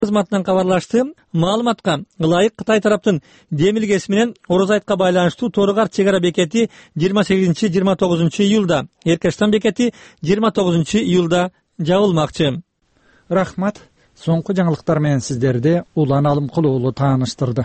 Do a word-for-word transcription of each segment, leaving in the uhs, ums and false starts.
кызматынан кабарлашты. Маалыматка ылайык Кытай тараптын демилгеси менен Ороз айтка байланыштуу Торыгар чек ара бекети жыйырма сегизинчи жыйырма тогузунчу июлда, Эркештан бекети жыйырма тогузунчу июлда жабылмакчы. Рахмат. Соңку жаңылыктар менен сиздерди Улан Алымкул уулу тааныштырды.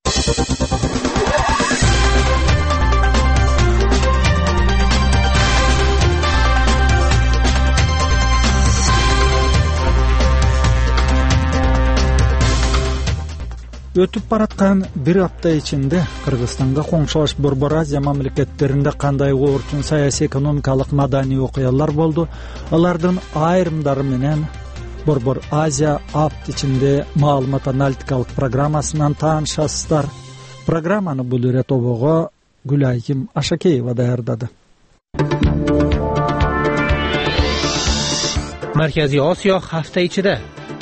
Өтүп бараткан бир апта ичинде Кыргызстанга коңшулаш Борбор Азия мамлекеттеринде кандай орчун саясий, экономикалык, маданий окуялар болду. Алардын айрымдары менен Борбор Азия апт ичинде маалымат аналитикалык программасынан таанышасыздар. Программаны бул ирет обого Гүлайым Ашакеева даярдады. Markaziy Osiyo hafta ichida.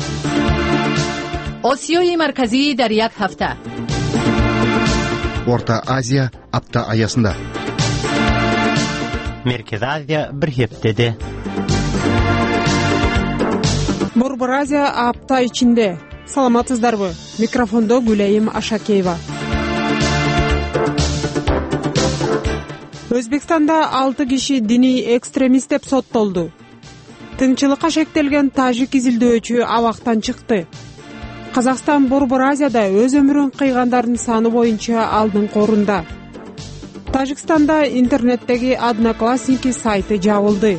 Osiyoyi markaziy dar yak hafta. Orta Aziya apta ayasında. Merkez Aziya bir haftada. Борбор Азия апта ичинде. Саламатсыздарбы? Микрофондо Гүлайым Ашакеева. Өзбекстанда алты киши диний экстремист деп соттолду. Тынчылыкка шектелген тажик изилдөөчү абактан чыкты. Казакстан Борбор Азияда өз өмүрүн кыйгандардын саны боюнча алдыңкы орунда. Тажикстанда интернеттеги Одноклассники сайты жабылды.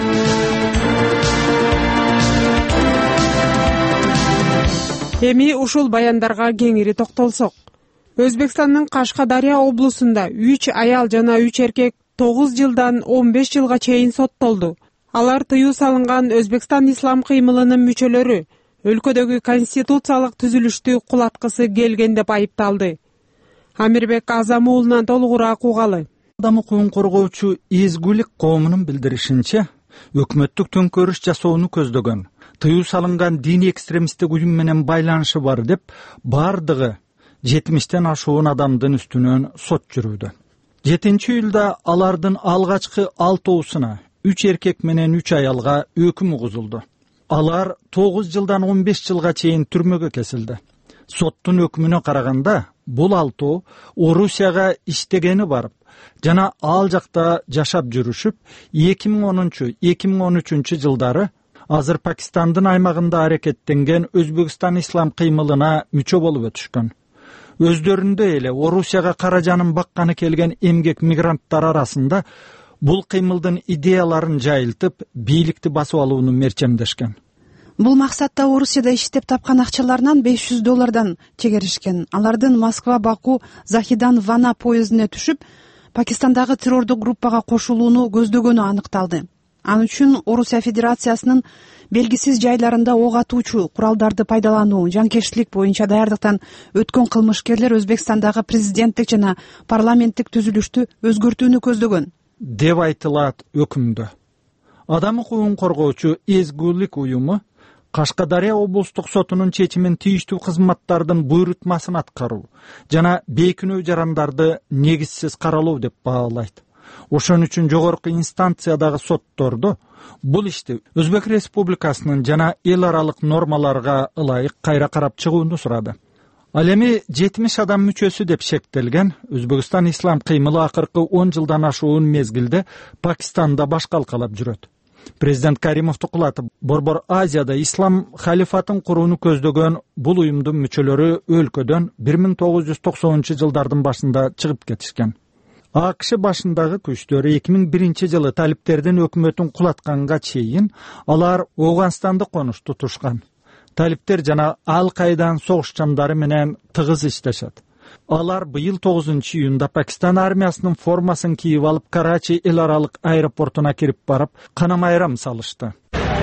Эми ушул баяндарга кеңири токтолсок. Өзбекстандын Кашкадария облусунда үч аял жана үч эркек тогуз жылдан он беш жылга чейин соттолду. Алар тыюу салынган Өзбекстан ислам кыймылынын мүчөлөрү өлкөдөгү конституциялык түзүлүштү кулаткысы келген деп айыпталды. Амирбек Азам уулунан толугураак угалы. Адам укугун коргоочу Эзгүлүк коомунун билдиришинче, өкмөттүк төңкөрүш жасоону көздөгөн тыюу салынган диний экстремисттик уюм менен байланышы бар деп бардыгы жетимиштен ашуун адамдын үстүнөн сот жүрүүдө. жетинчи июлда алардын алгачкы алтоосуна үч эркек менен үч аялга өкүм угузулду. Алар тогуз жылдан он беш жылга чейин түрмөгө кесилди. Соттун өкүмүнө караганда, бул алтоо Орусияга иштегени барып, жана ал жакта жашап жүрүшүп, эки миң онунчу — эки миң он үчүнчү жылдары азыр Пакистандын аймагында аракеттенген Өзбекстан ислам кыймылына мүчө болуп өтүшкөн. Өздөрүндө эле Орусияга кара жанын бакканы келген эмгек мигранттар арасында бул кыймылдын идеяларын жайылтып, бийликти басып алууну мерчемдешкен. Бул максатта Орусияда иштеп тапкан акчаларынан беш жүз доллардан чегеришкен. Алардын Москва, Баку, Захидан, Вана поездине түшүп, Пакистандагы террордук группага кошулууну көздөгөнү аныкталды. Ал үчүн Орусия Федерациясынын белгисиз жайларында ок атуучу куралдарды пайдалануу, жанкештилик боюнча даярдыктан өткөн кылмышкерлер Өзбекстандагы президенттик жана парламенттик түзүлүштү өзгөртүүнү көздөгөн деп айтылат өкүмдө. Адам укугун коргоочу Эзгүлүк уюму Кашкадария облустук сотунун чечимин тийиштүү кызматтардын буйрутмасын аткаруу жана бейкүнөө жарандарды негизсиз каралоо деп баалайт. Ошон үчүн жогорку инстанциядагы сотторду бул ишти Өзбек Республикасынын жана эл аралык нормаларга ылайык кайра карап чыгууну сурады. Ал эми жетимиш адам мүчөсү деп шектелген Өзбекстан ислам кыймылы акыркы он жылдан ашуун мезгилде Пакистанда баш калкалап жүрөт. Президент Каримовду кулатып, Борбор Азияда ислам халифатын курууну көздөгөн бул уюмдун мүчөлөрү өлкөдөн бир миң тогуз жүз токсонунчу жылдардын башында чыгып кетишкен. АКШ башындагы күчтөр эки миң биринчи жылы талиптердин өкмөтүн кулатканга чейин алар Ооганстанды конуш тутушкан. Талиптер жана Ал-Кайдан согушчандары менен тыгыз иштешет. Алар быйыл тогузунчу июнда Пакистан армиясынын формасын кийип алып, Карачи эл аралык аэропортуна кирип барып, канамайрам салышты.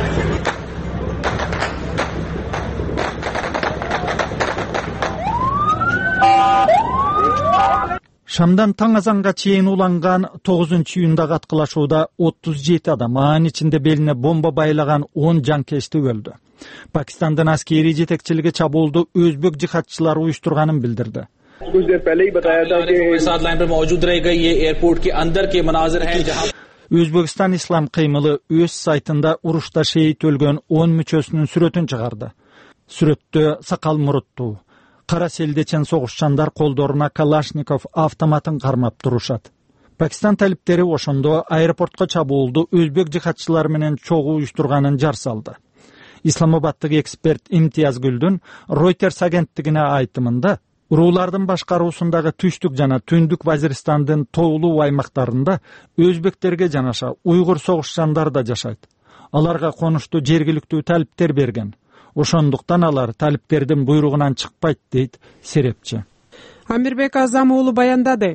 Шамдан таң азанга чейин уланган тогузунчу июндагы аткылашууда отуз жети адам, анын ичинде белине бомба байлаган он жанкешти өлдү. Пакистандын аскери жетекчилиги чабуулду өзбек жихадчылары уюштурганын билдирди. Өзбекстан ислам кыймылы өз сайтында урушта шейит өлгөн он мүчөсүнүн сүрөтүн чыгарды. Сүрөттө сакал муруттуу, кара селдечен согушчандар колдоруна Калашников автоматын кармап турушат. Пакистан талиптери ошондо аэропортко чабуулду өзбек жихадчылары менен чогуу уюштурганын жар салды. Исламабаддык эксперт Имтиязгүлдүн Reuters агенттигине айтымында, уруулардын башкаруусундагы түштүк жана түндүк Вазиристандын тоолуу аймактарында өзбектерге жанаша уйгур согушчандар да жашайт. Аларга конушту жергиликтүү талиптер берген. Ошондуктан алар талиптердин буйругунан чыкпайт, дейт серепчи. Амирбек Азам уулу баяндады.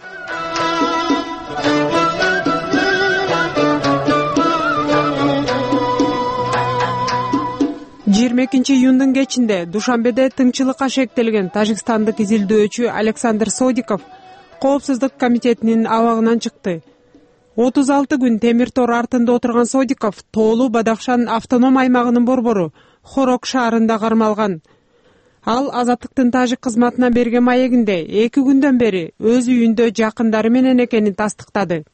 жыйырма экинчи июндун кечинде Душанбеде тыңчылыкка шектелген тажикстандык изилдөөчү Александр Содиков Коопсуздук комитетинин абагынан чыкты. отуз алты күн темир тор артында отурган Содиков Тоолуу Бадахшан автоном аймагынын борбору Хорок шаарында кармалган. Ал Азаттыктын тажик кызматына берген маегинде эки күндөн бери өз үйүндө жакындары менен экенин тастыктады.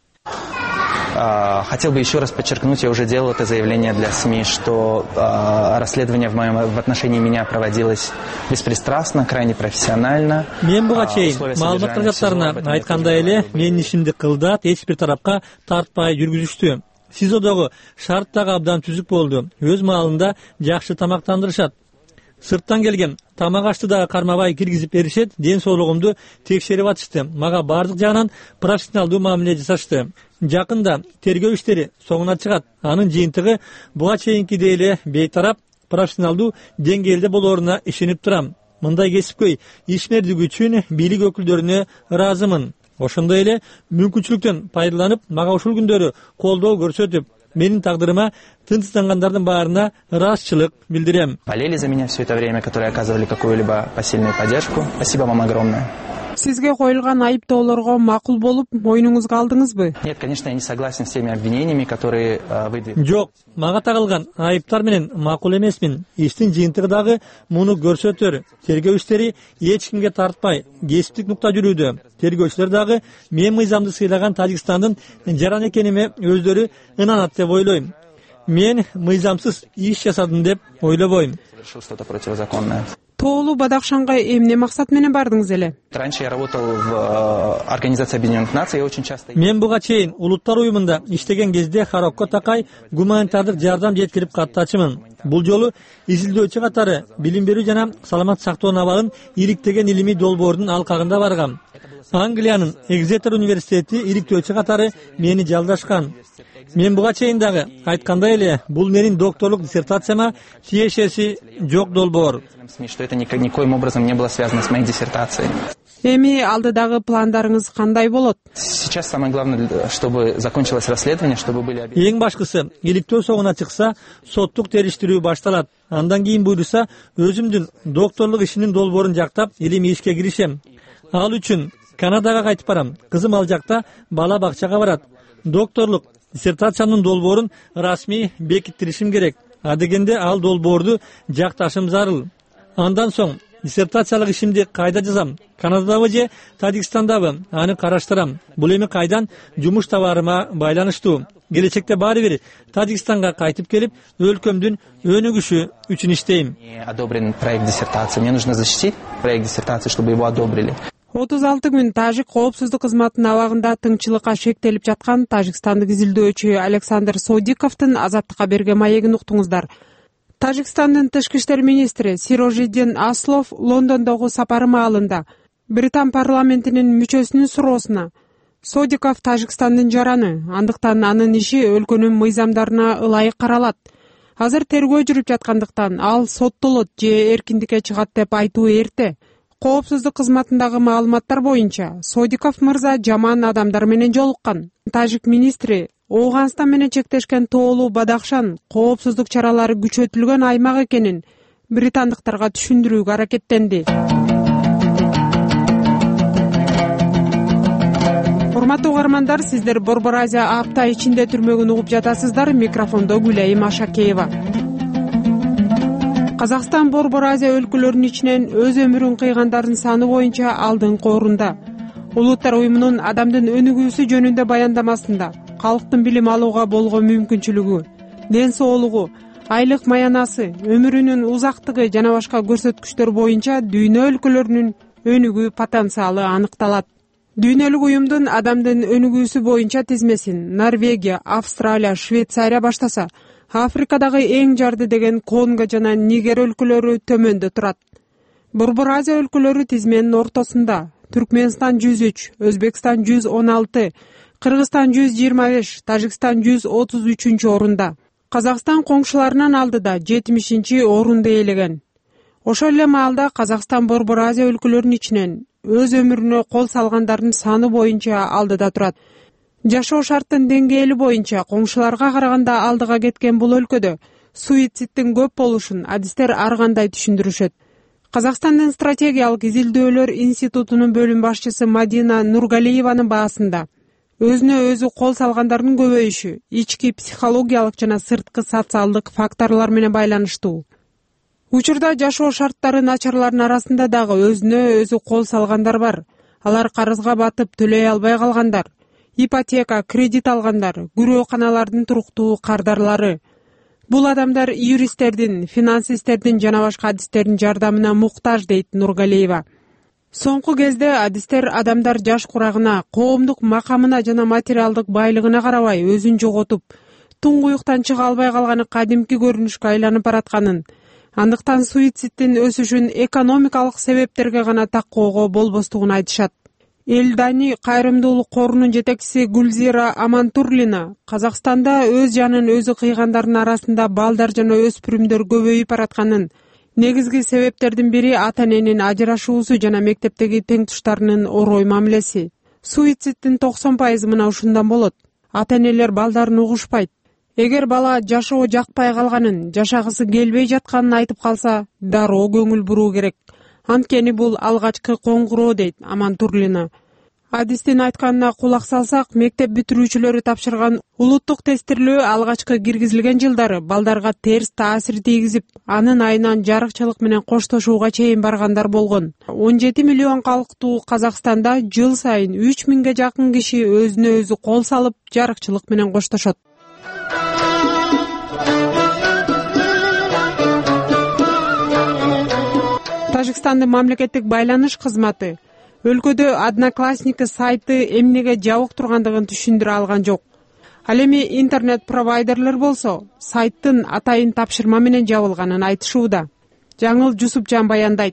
Хотел бы еще раз подчеркнуть, я уже делал это заявление для СМИ, что э, расследование в, моем, в отношении меня проводилось беспристрастно, крайне профессионально. Мен буга чейин маалыматтар жаттарына айткандай эле менин ишимди кылдат эч бир тарапка тартпай жүргүзүштү. СИЗОдогу шарт дагы абдан түзүк болду. Өз маалында жакшы тамактандырышат. Сырттан келген тамак ашты дагы кармабай киргизип беришет, ден соолугумду текшерип атышты. Мага бардык жагынан профессионалдуу мамиле жасашты. Жакында тергөө иштери соңуна чыгат. Анын жыйынтыгы буга чейинкидей эле бейтарап профессионалдуу деңгээлде болоруна ишенип турам. Мындай кесипкөй ишмердиги үчүн бийлик өкүлдөрүнө ыраазымын. Ошондой эле мүмкүнчүлүктөн пайдаланып, мага ушул күндөрү колдоо көрсөтүп, менин тагдырыма тынчсыздангандардын баарына ыраазычылык билдирем. Болели за меня все это время, которые оказывали какую-либо посильную поддержку. Спасибо вам огромное. Сизге коюлган айыптоолорго макул болуп, мойнуңузга алдыңызбы? Нет, конечно, я не согласен с теми обвинениями, которые выдвигают. Жок, мага тагылган айыптар менен макул эмесмин. Иштин жыйынтыгы дагы муну көрсөтөр. Тергөө иштери эч кимге тартпай, кесиптик нукта жүрүүдө. Тергөөчүлөр дагы мен мыйзамды сыйлаган Тажикстандын жаран экениме өздөрү ынанат деп ойлойм. Мен мыйзамсыз иш жасадым деп ойлобойм. Совершил что-то противозаконное. Тоолуу Бадахшанга эмне максат менен бардыңыз эле? Раньше я работал в Организации Объединенных Наций, я очень часто... Мен буга чейин улуттар уюмунда иштеген кезде Харокко такай гуманитардык жардам жеткирип каттачымын. Бул жолу изилдөөчү катары билим берүү жана саламат сактоо абалын иликтеген илимий долбоордун алкагында баргам. Англиянын Экзетер университети иликтөөчү катары мени жалдашкан. Мен буга чейин дагы айткандай эле, бул менин докторлук диссертацияма тиешеси жок долбоор. Что это никоим образом не было связано с моей диссертацией. Эми алдыдагы пландарыңыз кандай болот? Сейчас самое главное, чтобы закончилось расследование, чтобы были... Эң башкысы, иликтөө соңуна чыкса, соттук териштирүү башталат. Андан кийин буйруса, өзүмдүн докторлук ишинин долбоорун жактап, илимий ишке киришем. Ал үчүн Канадага кайтып барам. Кызым ал жакта бала бакчага барат. Докторлук диссертациянын долбоорун расмий бекиттиришим керек. Адегенде ал долбоорду жакташым зарыл. Андан соң диссертациялык ишимди кайда жазам? Канададабы же Тажикстандабы? Аны караштырам. Бул эми кайдан жумуш табарыма байланыштуу. Келечекте баары бир Тажикстанга кайтып келип, өлкөмдүн өнүгүшү үчүн иштейм. Одобрен проект диссертации. Мне нужно защитить проект диссертации, чтобы его одобрили. отуз алты күн Тажик коопсуздук кызматынын абагында тыңчылыкка шектелип жаткан тажикстандык изилдөөчү Александр Содиковдун Азаттыкка берген маегин уктуңуздар. Тажикстандын тышкы иштер министри Сирожиддин Аслов Лондондогу сапары маалында Британ парламентинин мүчөсүнүн суроосуна Содиков Тажикстандын жараны, андыктан анын иши өлкөнүн мыйзамдарына ылайык каралат. Азыр тергөө жүрүп жаткандыктан ал соттолот же эркиндикке чыгат деп айтуу эрте. Коопсуздук кызматындагы маалыматтар боюнча Содиков мырза жаман адамдар менен жолуккан. Тажик министри Ооганстан менен чектешкен Тоолуу Бадахшан коопсуздук чаралары күчөтүлгөн аймак экенин британдыктарга түшүндүрүүгө аракеттенди. Урматтуу угармандар, сиздер Борбор Азия апта ичинде түрмөгүн угуп жатасыздар. Микрофондо Гүлайым Ашакеева. Казакстан Борбор Азия өлкөлөрүнүн ичинен өз өмүрүн кыйгандардын саны боюнча алдыңкы орунда. Улуттар уюмунун адамдын өнүгүүсү жөнүндө баяндамасында калктын билим алууга болгон мүмкүнчүлүгү, ден соолугу, айлык маянасы, өмүрүнүн узактыгы жана башка көрсөткүчтөр боюнча дүйнө өлкөлөрүнүн өнүгүү потенциалы аныкталат. Дүйнөлүк уюмдун адамдын өнүгүүсү боюнча тизмесин Норвегия, Австралия, Швейцария баштаса, Африкадагы эң жарды деген Конго жана Нигер өлкөлөрү төмөндө турат. Борбор Азия өлкөлөрү тизменин ортосунда. Түркменстан жүз үч, Өзбекстан жүз он алты, Кыргызстан жүз жыйырма беш, Тажикстан жүз отуз үчүнчү орунда. Казакстан коңшуларынан алдыда жетимишинчи орунду ээлеген. Ошол эле маалда Казакстан Борбор Азия өлкөлөрүнүн ичинен өз өмүрүнө кол салгандардын саны боюнча алдыда турат. Жашоо шарттын деңгээли боюнча коңшуларга караганда алдыга кеткен бул өлкөдө суицидтин көп болушун адистер ар кандай түшүндүрүшөт. Казакстандын стратегиялык изилдөөлөр институтунун бөлүм башчысы Мадина Нургалиеванын баасында өзүнө өзү кол салгандардын көбөйүшү ички психологиялык жана сырткы социалдык факторлор менен байланыштуу. Учурда жашоо шарттары начарлардын арасында дагы өзүнө өзү кол салгандар бар. Алар карызга батып төлөй албай калгандар, ипотека, кредит алгандар, күрөөканалардын туруктуу кардарлары. Бул адамдар юристтердин, финансисттердин жана башка адистердин жардамына муктаж, дейт Нургалиева. Соңку кезде адистер адамдар жаш курагына, коомдук макамына жана материалдык байлыгына карабай өзүн жоготуп, туңгуюктан чыга албай калганы кадимки көрүнүшкө айланып баратканын, андыктан суицидтин өсүшүн экономикалык себептерге гана такоого болбостугун айтышат. Элдани кайрымдуулук корунун жетекчиси Гүлзира Амантурлина Казакстанда өз жанын өзү кыйгандардын арасында балдар жана өспүрүмдөр көбөйүп баратканын, негизги себептердин бири ата-эненин ажырашуусу жана мектептеги тең туштарынын орой мамилеси. Суицидтин токсон пайызы мына ушундан болот. Ата-энелер балдарын угушпайт. Эгер бала жашоо жакпай калганын, жашагысы келбей жатканын айтып калса, дароо көңүл буруу керек. Анткени бул алгачкы коңгуроо, дейт Амантурлина. Адистин айтканына кулак салсак, мектеп бүтүрүүчүлөрү тапшырган улуттук тестирлөө алгачкы киргизилген жылдары балдарга терс таасир тийгизип, анын айынан жарыкчылык менен коштошууга чейин баргандар болгон. он жети миллион калктуу Казакстанда жыл сайын үч миңге жакын киши өзүнө өзү кол салып, жарыкчылык менен коштошот. Тажикстандын мамлекеттик байланыш кызматы өлкөдө Одноклассники сайты эмнеге жабык тургандыгын түшүндүрө алган жок. Ал эми интернет провайдерлер болсо, сайттын атайын тапшырма менен жабылганын айтышууда. Жаңыл Жусупжан баяндайт.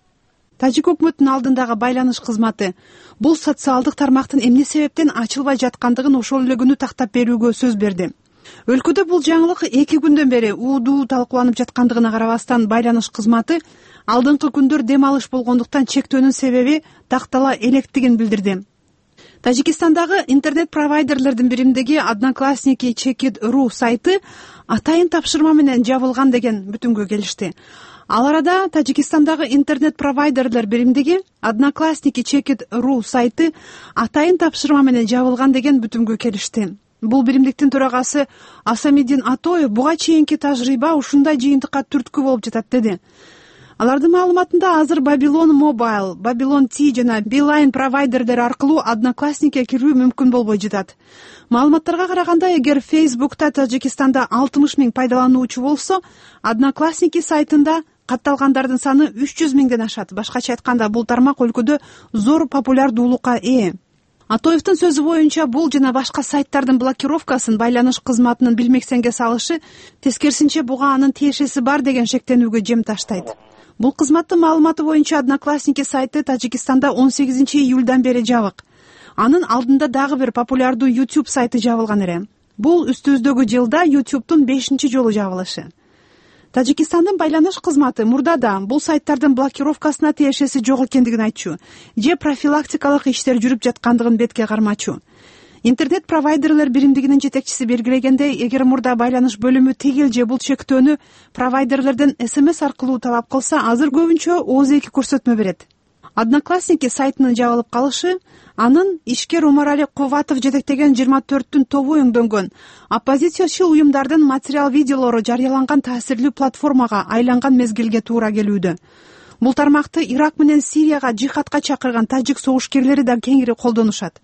Тажик өкмөтүнүн алдындагы байланыш кызматы бул социалдык тармактын эмне себептен ачылбай жаткандыгын ошол эле күнү тактап берүүгө сөз берди. Өлкөдө бул жаңылык эки күндөн бери уудуу талкууланып жаткандыгына карабастан байланыш кызматы алдыңкы күндөр дем алыш болгондуктан чектөөнүн себеби тактала электигин билдирди. Тажикстандагы интернет провайдерлердин биримдеги Одноклассники Checkit точка ру сайты атайын тапшырма менен жабылган деген бүтүнгө келишти. Ал арада Тажикстандагы интернет провайдерлер биримдеги Одноклассники Checkit точка ру сайты атайын тапшырма менен жабылган деген бүтүнгө келишти. Бул биримдиктин төрагасы Асамиддин Атоев буга чейинки тажрыйба ушундай жыйынтыкка түрткү болуп жатат деди. Алардын маалыматында азыр Babylon Mobile, Babylon T жана Beeline провайдерлери аркылуу Одноклассникке кирүү мүмкүн болбой жатат. Маалыматтарга караганда, эгер Facebook'та Тажикстанда алтымыш миң пайдалануучу болсо, Одноклассники сайтында катталгандардын саны үч жүз миңден ашат. Башкача айтканда, бул тармак өлкөдө зор популярдуулукка ээ. Атоевдин сөзү боюнча, бул жана башка сайттардын блокировкасын байланыш кызматынын билмексенге салышы, тескерисинче буга анын тиешеси бар деген шектенүүгө жем таштайт. Бул кызматтын маалыматы боюнча Одноклассники сайты Тажикстанда он сегизинчи июлдан бери жабык. Анын алдында дагы бир популярдуу YouTube сайты жабылган эле. Бул үстүбүздөгү жылда YouTube'тун бешинчи жолу жабылышы. Тажикстандын байланыш кызматы мурдада бул сайттардын блокировкасына тиешеси жок экендигин айтчу, же профилактикалык иштер жүрүп жаткандыгын бетке кармачу. Интернет провайдерлер биримдигинин жетекчиси белгилегендей, эгер мурда байланыш бөлүмү тегил же бул чектөөнү провайдерлерден эс эм эс аркылуу талап кылса, азыр көбүнчө ооз эки көрсөтмө берет. Одноклассники сайтынын жабылып калышы анын ишкер Умарали Кубатов жетектеген жыйырма төрттүн тобу өңдөнгөн оппозициячыл уюмдардын материал видеолору жарыяланган таасирлүү платформага айланган мезгилге туура келүүдө. Бул тармакты Ирак менен Сирияга жихадка чакырган тажик согушкерлери да кеңири колдонушат.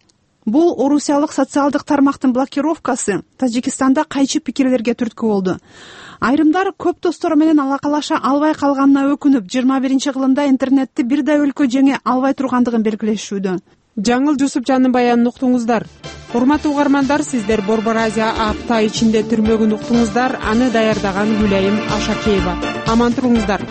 бул орусиялык социалдык тармактын блокировкасы Тажикстанда кайчы пикирлерге түрткү болду. Айрымдар көп достору менен алакалаша албай калганына өкүнүп, жыйырма биринчи кылымда интернетти бир да өлкө жеңе албай тургандыгын белгилешүүдө. Жаңыл Жусупжандын баянын уктуңуздар. Урматтуу угармандар, сиздер Борбор Азия апта ичинде түрмөгүн уктуңуздар. Аны даярдаган Гүлайым Ашакеева. Аман туруңуздар.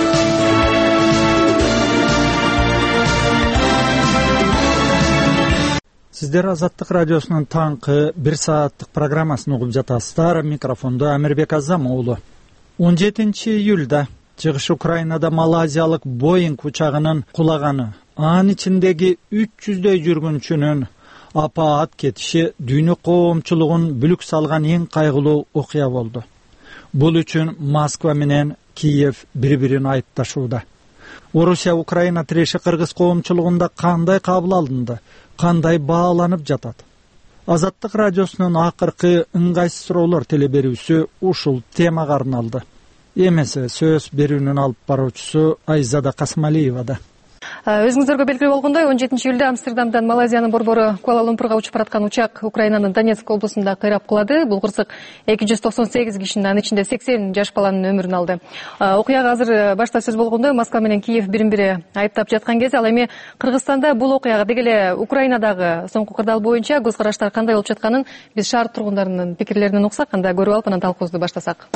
Сиздер Азаттык радиосунун таңкы бир сааттык программасын угуп жатасыздар. Микрофондо Амирбек Азам уулу. он жетинчи июлда чыгыш Украинада малайзиялык Боинг учагынын кулаганы, анын ичиндеги үч жүздөй жүргүнчүнүн апаат кетиши дүйнө коомчулугун бүлүк салган эң кайгылуу окуя болду. Бул үчүн Москва менен Киев бири-бирин айыпташууда. Орусия Украина тиреши кыргыз коомчулугунда кандай кабыл алынды, кандай бааланып жатат? Азаттык радиосунун акыркы ыңгайсыз суроолор телеберүүсү ушул темага арналды. Эмесе сөз берүүнүн алып баруучусу Айзада Касмалиевада. Өзүңүздөргө белгилүү болгондой, он жетинчи июлда Амстердамдан Малайзиянын борбору Куала-Лумпурга учуп бараткан учак Украинанын Донецк облусунда кыйрап кулады. Бул кырсык эки жүз токсон сегиз кишинин, анын ичинде сексен жаш баланын өмүрүн алды. Окуяга азыр башта сөз болгондой, Москва менен Киев бирин-бири айыптап жаткан кезде, ал эми Кыргызстанда бул окуяга деги эле Украинадагы соңку кырдаал боюнча көз караштар кандай болуп жатканын биз шаар тургундарынын пикирлеринен уксак, анда көрүп алып, анан талкуубузду баштасак.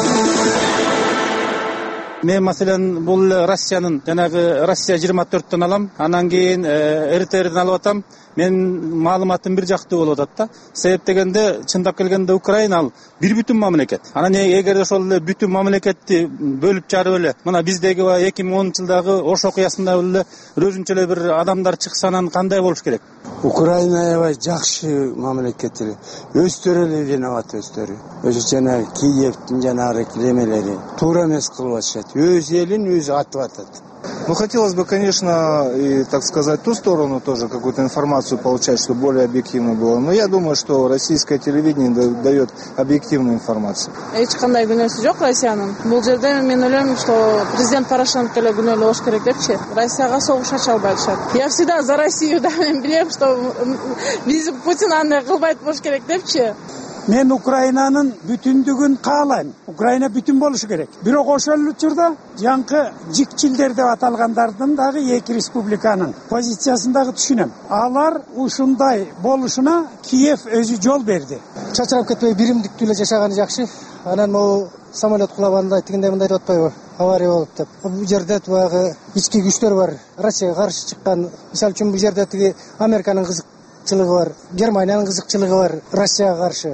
Мен маселен бул Россиянын, жанагы Россия жыйырма төрттөн алам, анан кийин эр тэ эрден алып атам. Мен маалыматым бир жактуу болуп атат да. Себеп дегенде, чындап келгенде Украина ал бир бүтүн мамлекет. Анан эгерде ошол эле бүтүн мамлекетти бөлүп жарып эле, мына биздеги эки миң онунчу жылдагы Ош окуясында эле өзүнчө эле бир адамдар чыкса, анан кандай болуш керек? Украина аябай жакшы мамлекет эле. Өздөрү эле виноват, өздөрү. Өзү жана Киевдин жанагы кемелери туура эмес кылып атышат. Өз элин өзү атып атат. Ну, хотелось бы, конечно, и, так сказать, ту сторону тоже какую-то информацию получать, чтобы более объективно было. Но я думаю, что российское телевидение дает объективную информацию. Эч кандай күнөөсү жок Россиянын. Бул жерде мен ойлойм, что президент Порошенко эле күнөөлүү болуш керек депчи. Россияга согуш ача албай атышат. Я всегда за Россию, да, мен билем, что биз Путин андай кылбайт болуш керек депчи. Мен Украинанын бүтүндүгүн каалайм. Украина бүтүн болушу керек. Бирок ошол учурда жаңкы жикчилдер деп аталгандардын дагы эки республиканын позициясын дагы түшүнөм. Алар ушундай болушуна Киев өзү жол берди. Чачырап кетпей биримдиктүү эле жашаганы жакшы. Анан могу самолет кулаганда тигиндей мындай деп атпайбы? Авария болуп деп. Бул жерде баягы ички күчтөр бар. Россияга каршы чыккан. Мисалы үчүн бул жерде тиги Американын кызыкчылыгы бар, Германиянын кызыкчылыгы бар Россияга каршы.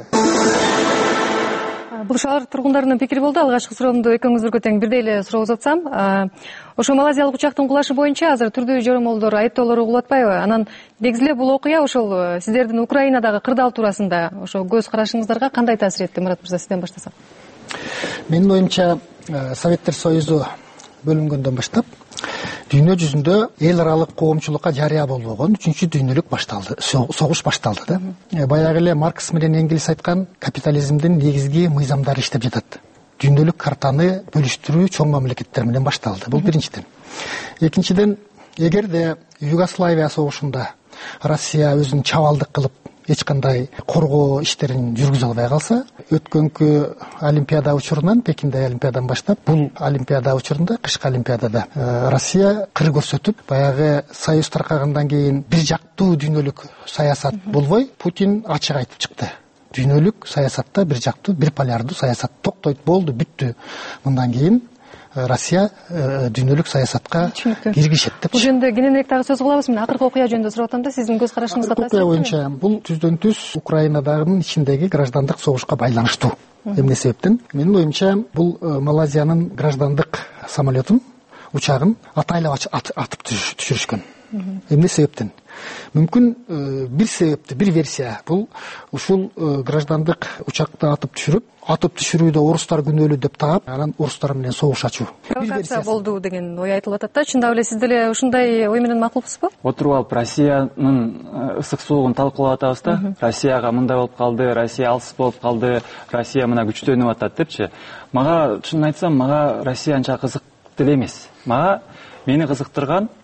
Бул шаар тургундарынын пикири болду. Алгачкы суроомду экөөңүздөргө тең бирдей эле суроо узатсам, ошо малайзиялык учактын кулашы боюнча азыр түрдүү жоромолдор, айыптоолор угулуп атпайбы? Анан негизи эле бул окуя ошол сиздердин Украинадагы кырдаал туурасында ошо көз карашыңыздарга кандай таасир этти? Мурат мырза, сизден баштасак. Менин оюмча, Советтер Союзу бөлүнгөндөн баштап дүйнө жүзүндө эл аралык коомчулукка жарыя болбогон үчүнчү дүйнөлүк башталды, согуш башталды да. Баягы эле Маркс менен Энгельс айткан капитализмдин негизги мыйзамдары иштеп жатат. Дүйнөлүк картаны бөлүштүрүү чоң мамлекеттер менен башталды. Бул биринчиден. Экинчиден, эгерде Югославия согушунда Россия өзүн чабалдык кылып эч кандай коргоо иштерин жүргүзө албай калса, өткөнкү Олимпиада учурунан, Пекиндеги Олимпиададан баштап, бул Олимпиада учурунда, кышкы Олимпиадада Россия кыр көрсөтүп, баягы Союз таркагандан кийин бир жактуу дүйнөлүк саясат болбой, Путин ачык айтып чыкты. Дүйнөлүк саясатта бир жактуу, бир полярдуу саясат токтойт, болду, бүттү. Мындан кийин Россия дүйнөлүк саясатка киргишет деп. Бул жөнүндө кененирээк дагы сөз кылабыз. Мен акыркы окуя жөнүндө сурап атам да, сиздин көз карашыңызга таасир этти? Боюнча бул түздөн түз Украинадагы ичиндеги граждандык согушка байланыштуу. Эмне себептен? Менин оюмча, бул Малайзиянын граждандык самолетун, учагын атайлап атып түшүрүшкөн. Эмне себептен? Мүмкүн бир себепти, бир версия. Бул ушул граждандык учакты атып түшүрүп, атып түшүрүүдө орустар күнөөлүү деп таап, анан орустар менен согуш ачуу. Провокация болду деген ой айтылып атат да. Чындап эле сиз деле ушундай ой менен макулсузбу? Отуруп алып Россиянын ысык суугун талкуулап атабыз да. Россияга мындай болуп калды, Россия алсыз болуп калды, Россия мына күчтөнүп атат депчи. Мага чынын айтсам, мага Россия анча кызык деле эмес. Мага мени кызыктырган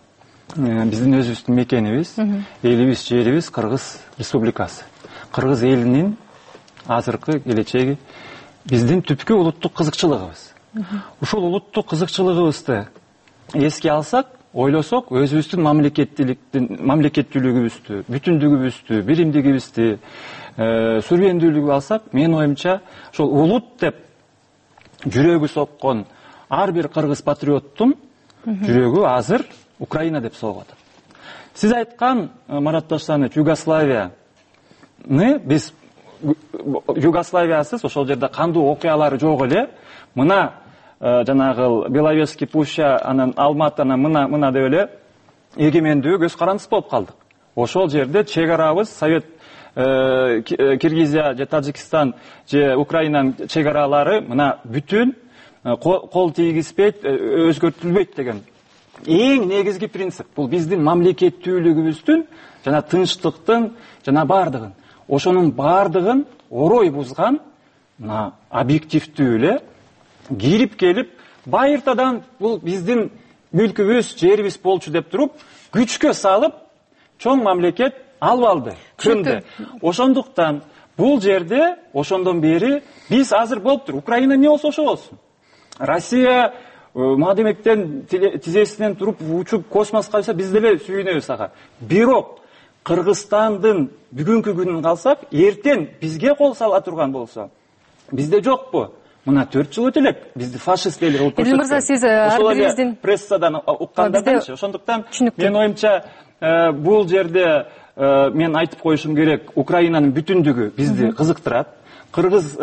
биздин өзүбүздүн мекенибиз, элибиз, жерибиз Кыргыз Республикасы. Кыргыз элинин азыркы келечеги биздин түпкү улуттук кызыкчылыгыбыз. Ушул улуттук кызыкчылыгыбызды эске алсак, ойлосок, өзүбүздүн мамлекеттиликтин, мамлекеттүүлүгүбүздү, бүтүндүгүбүздү, биримдигибизди, сүргөндүүлүгү алсак, менин оюмча, ошол улут деп жүрөгү соккон ар бир кыргыз патриоттун жүрөгү азыр Украина деп согуп атат. Сиз айткан, Марат Таштанович, Югославияны биз Югославиясыз ошол жерде кандуу окуялары жок эле, мына жанагы Беловежский пуща, анан Алматы, анан мына мына деп эле эгемендүү көз карандысыз болуп калдык. Ошол жерде чек арабыз Совет Киргизия же Тажикстан же Украинанын чек аралары мына бүтүн кол тийгизбейт, өзгөртүлбөйт деген эң негизги принцип. Бул биздин мамлекеттүүлүгүбүздүн жана тынчтыктын жана бардыгын. Ошонун бардыгын орой бузган мына объективдүү эле кирип келип, байыртадан бул биздин мүлкүбүз, жерибиз болчу деп туруп, күчкө салып, чоң мамлекет алып алды Крымды. Ошондуктан бул жерде ошондон бери биз азыр болуптур. Украина эмне болсо ошо болсун. Россия мадемектен тизесинен туруп учуп космоска кайса биз деле сүйүнөбүз ага. Бирок Кыргызстандын бүгүнкү күнүн калсак, эртең бизге кол сала турган болсо, бизде жокпу? Мына төрт жыл өтө элек бизди фашист эле кылып көрсөткөн. Мырза, сиз ар бириңиздин прессадан уккандардан, ошондуктан менин оюмча бул жерде мен айтып коюшум керек, Украинанын бүтүндүгү бизди кызыктырат. Кыргыз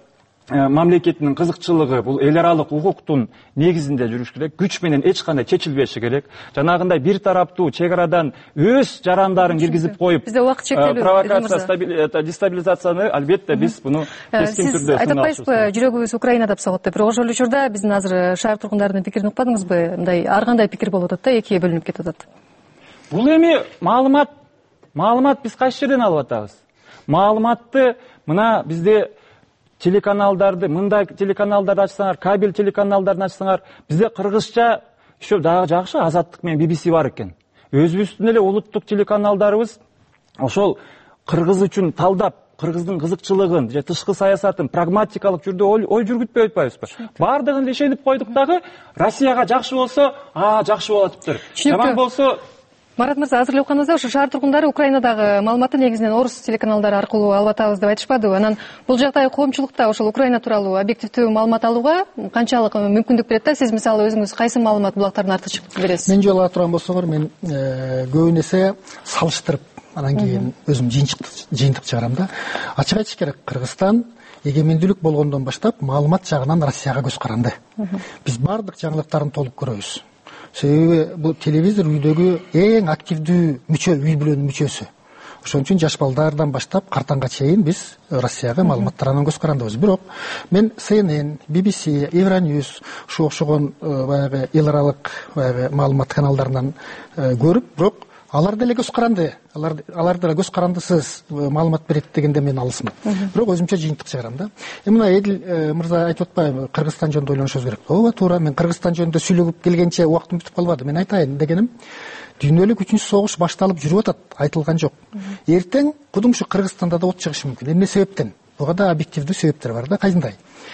мамлекетинин кызыкчылыгы бул эл аралык укуктун негизинде жүрүш керек, күч менен эч кандай чечилбеши керек. Жанагындай бир тараптуу чек арадан өз жарандарын киргизип коюп, бизде убакыт чектелүү, провокация, дестабилизацияны албетте биз буну кескин түрдө сиз айтып атпайсызбы, жүрөгүбүз Украинада соғот деп. Бирок ошол учурда биздин азыр шаар тургундарынын пикирин укпадыңызбы? Мындай ар кандай пикир болуп атат да, экиге бөлүнүп кетип атат. Бул эми маалымат, маалымат биз кайсы жерден алып атабыз? Маалыматты мына бизде телеканалдарды, мындай телеканалдарды ачсаңар, кабель телеканалдарын ачсаңар, бизде кыргызча еще дагы жакшы Азаттык менен би би си бар экен. Өзүбүздүн эле улуттук телеканалдарыбыз ошол кыргыз үчүн талдап, кыргыздын кызыкчылыгын же тышкы саясатын прагматикалык түрдө ой жүргүтпөй атпайбызбы? Бардыгын ишенип койдук дагы, Россияга жакшы болсо, а жакшы болуп атыптыр. Жаман болсо, Марат мырза, азыр эле укканыбызда ошо шаар тургундары Украинадагы маалыматты негизинен орус телеканалдары аркылуу алып атабыз деп айтышпадыбы? Анан бул жакта коомчулукта ошол Украина тууралуу объективдүү маалымат алууга канчалык мүмкүндүк берет да? Сиз мисалы өзүңүз кайсы маалымат булактардын артыкчылыгын бересиз? Мен жолуга турган болсоңор, мен көбүн эсе салыштырып, анан кийин өзүм жыйынтык чыгарам да. Ачык айтыш керек, Кыргызстан эгемендүүлүк болгондон баштап маалымат жагынан Россияга көз каранды. Биз бардык жаңылыктарын толуп көрөбүз. Себеби бул телевизор үйдөгү эң активдүү мүчө, үй бүлөнүн мүчөсү. Ошон үчүн жаш балдардан баштап картанга чейин биз Россияга маалыматтарынан көз карандыбыз. Бирок мен си эн эн, би би си, Евроньюз, ушу окшогон баягы эл аралык баягы маалымат каналдарынан көрүп, бирок алар деле көз каранды, алар алар деле көз карандысыз маалымат берет дегенде мен алысмын. Бирок өзүмчө жыйынтык чыгарам да. Эми мына Эдил мырза айтып атпайбы, Кыргызстан жөнүндө ойлонушубуз керек. Ооба, туура, мен Кыргызстан жөнүндө сүйлөгүп келгенче убактым бүтүп калбады. Мен айтайын дегеним, дүйнөлүк үчүнчү согуш башталып жүрүп атат, айтылган жок. Эртең кудум ушу Кыргызстанда да от чыгышы мүмкүн. Эмне себептен? Буга да объективдүү себептер бар да, кайсындай?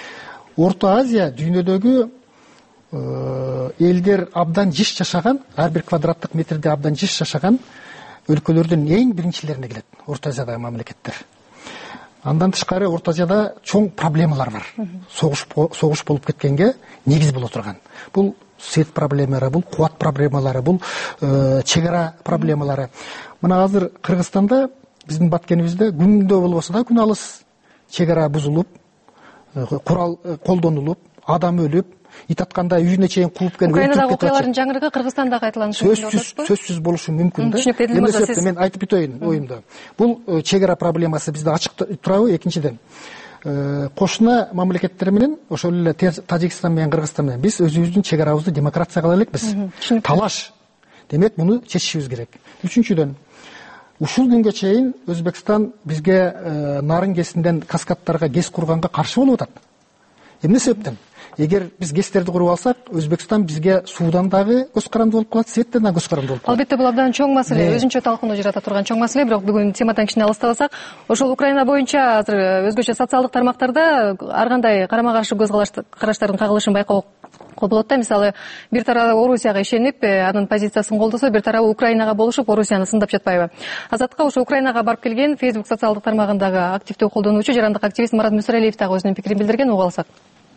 Орто Азия дүйнөдөгү элдер абдан жыш жашаган, ар бир квадраттык метрде абдан жыш жашаган өлкөлөрдүн эң биринчилерине келет, Орто Азиядагы мамлекеттер. Андан тышкары Орто Азияда чоң проблемалар бар. Согуш согуш болуп кеткенге негиз боло турган. Бул свет проблемалары, бул кубат проблемалары, бул чек ара проблемалары. Мына азыр Кыргызстанда биздин баткенибизде күндө болбосо да күн алыс чек ара бузулуп, курал колдонулуп, адам өлүп, ит атканда үйүнө чейин кууп келип Украинадагы окуялардын жаңырыгы Кыргызстандагы айтылган сөзсүз сөзсүз болушу мүмкүн да. Эмне себептен мен айтып бүтөйүн оюмду. Бул чек ара проблемасы бизде ачык турабы? Экинчиден, кошуна мамлекеттер менен, ошол эле Тажикстан менен Кыргызстан менен биз өзүбүздүн чек арабызды демократия кыла элекпиз. Талаш. Демек, муну чечишибиз керек. Үчүнчүдөн, ушул күнгө чейин Өзбекстан бизге нарын кесинден каскадтарга гэс курганга каршы болуп атат. Эмне себептен? эгер биз гэстерди куруп алсак, Өзбекстан бизге суудан дагы көз каранды болуп калат, светтен дагы көз каранды болуп калат. Албетте бул абдан чоң маселе, өзүнчө талкууну жарата турган чоң маселе, бирок бүгүн темадан кичине алыстабасак, ошол Украина боюнча азыр өзгөчө социалдык тармактарда ар кандай карама каршы көз караштардын кагылышын байкоо болот да. Мисалы, бир тарабы Орусияга ишенип, анын позициясын колдосо, бир тарабы Украинага болушуп, Орусияны сындап жатпайбы? Азатка ошо Украинага барып келген Facebook социалдык тармагындагы активдүү колдонуучу жарандык активист Марат Мүсөрәлиев дагы өзүнүн пикирин билдирген, угуп алсак.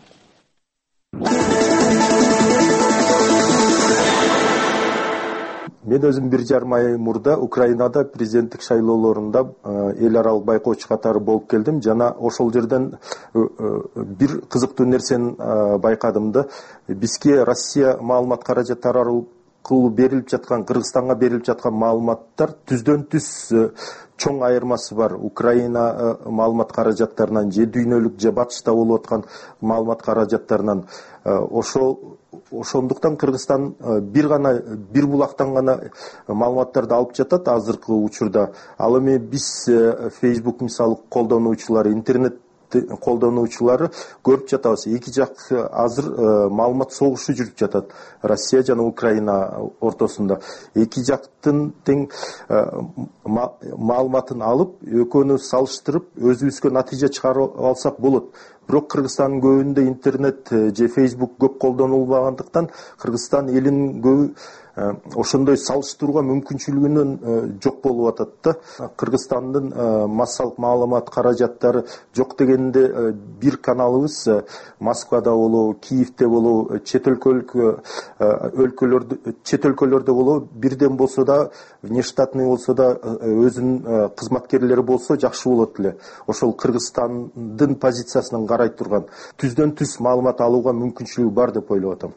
Мен өзүм бир жарым ай мурда Украинада президенттик шайлоолорунда эл аралык байкоочу катары болуп келдим. Жана ошол жерден бир кызыктуу нерсени байкадым да. Бизге Россия маалымат каражаттары аркылуу берилип жаткан, Кыргызстанга берилип жаткан маалыматтар түздөн түз чоң айырмасы бар. Украина маалымат каражаттарынан же дүйнөлүк же батышта болуп аткан маалымат каражаттарынан ошол ошондуктан Кыргызстан бир гана бир булактан гана маалыматтарды алып жатат азыркы учурда. Ал эми биз Facebook мисалы колдонуучулары, интернет колдонуучулары көрүп жатабыз. Эки жак азыр маалымат согушу жүрүп жатат Россия жана Украина ортосунда. Эки жактын тең маалыматын алып, экөөнү салыштырып, өзүбүзгө натыйжа чыгарып алсак болот. Бирок Кыргызстан көбүндө интернет же Facebook көп колдонулбагандыктан Кыргызстан элинин көбү ошондой салыштырууга мүмкүнчүлүгүнөн жок болуп атат да. Кыргызстандын массалык маалымат каражаттары жок дегенде бир каналыбыз Москвада болобу, Киевде болобу, чет өлкөлүк өлкөлөрдө чет өлкөлөрдө болобу, бирден болсо да, внештатный болсо да, өзүнүн кызматкерлери болсо жакшы болот эле. Ошол Кыргызстандын позициясынан карай турган түздөн түз маалымат алууга мүмкүнчүлүгү бар деп ойлоп атам.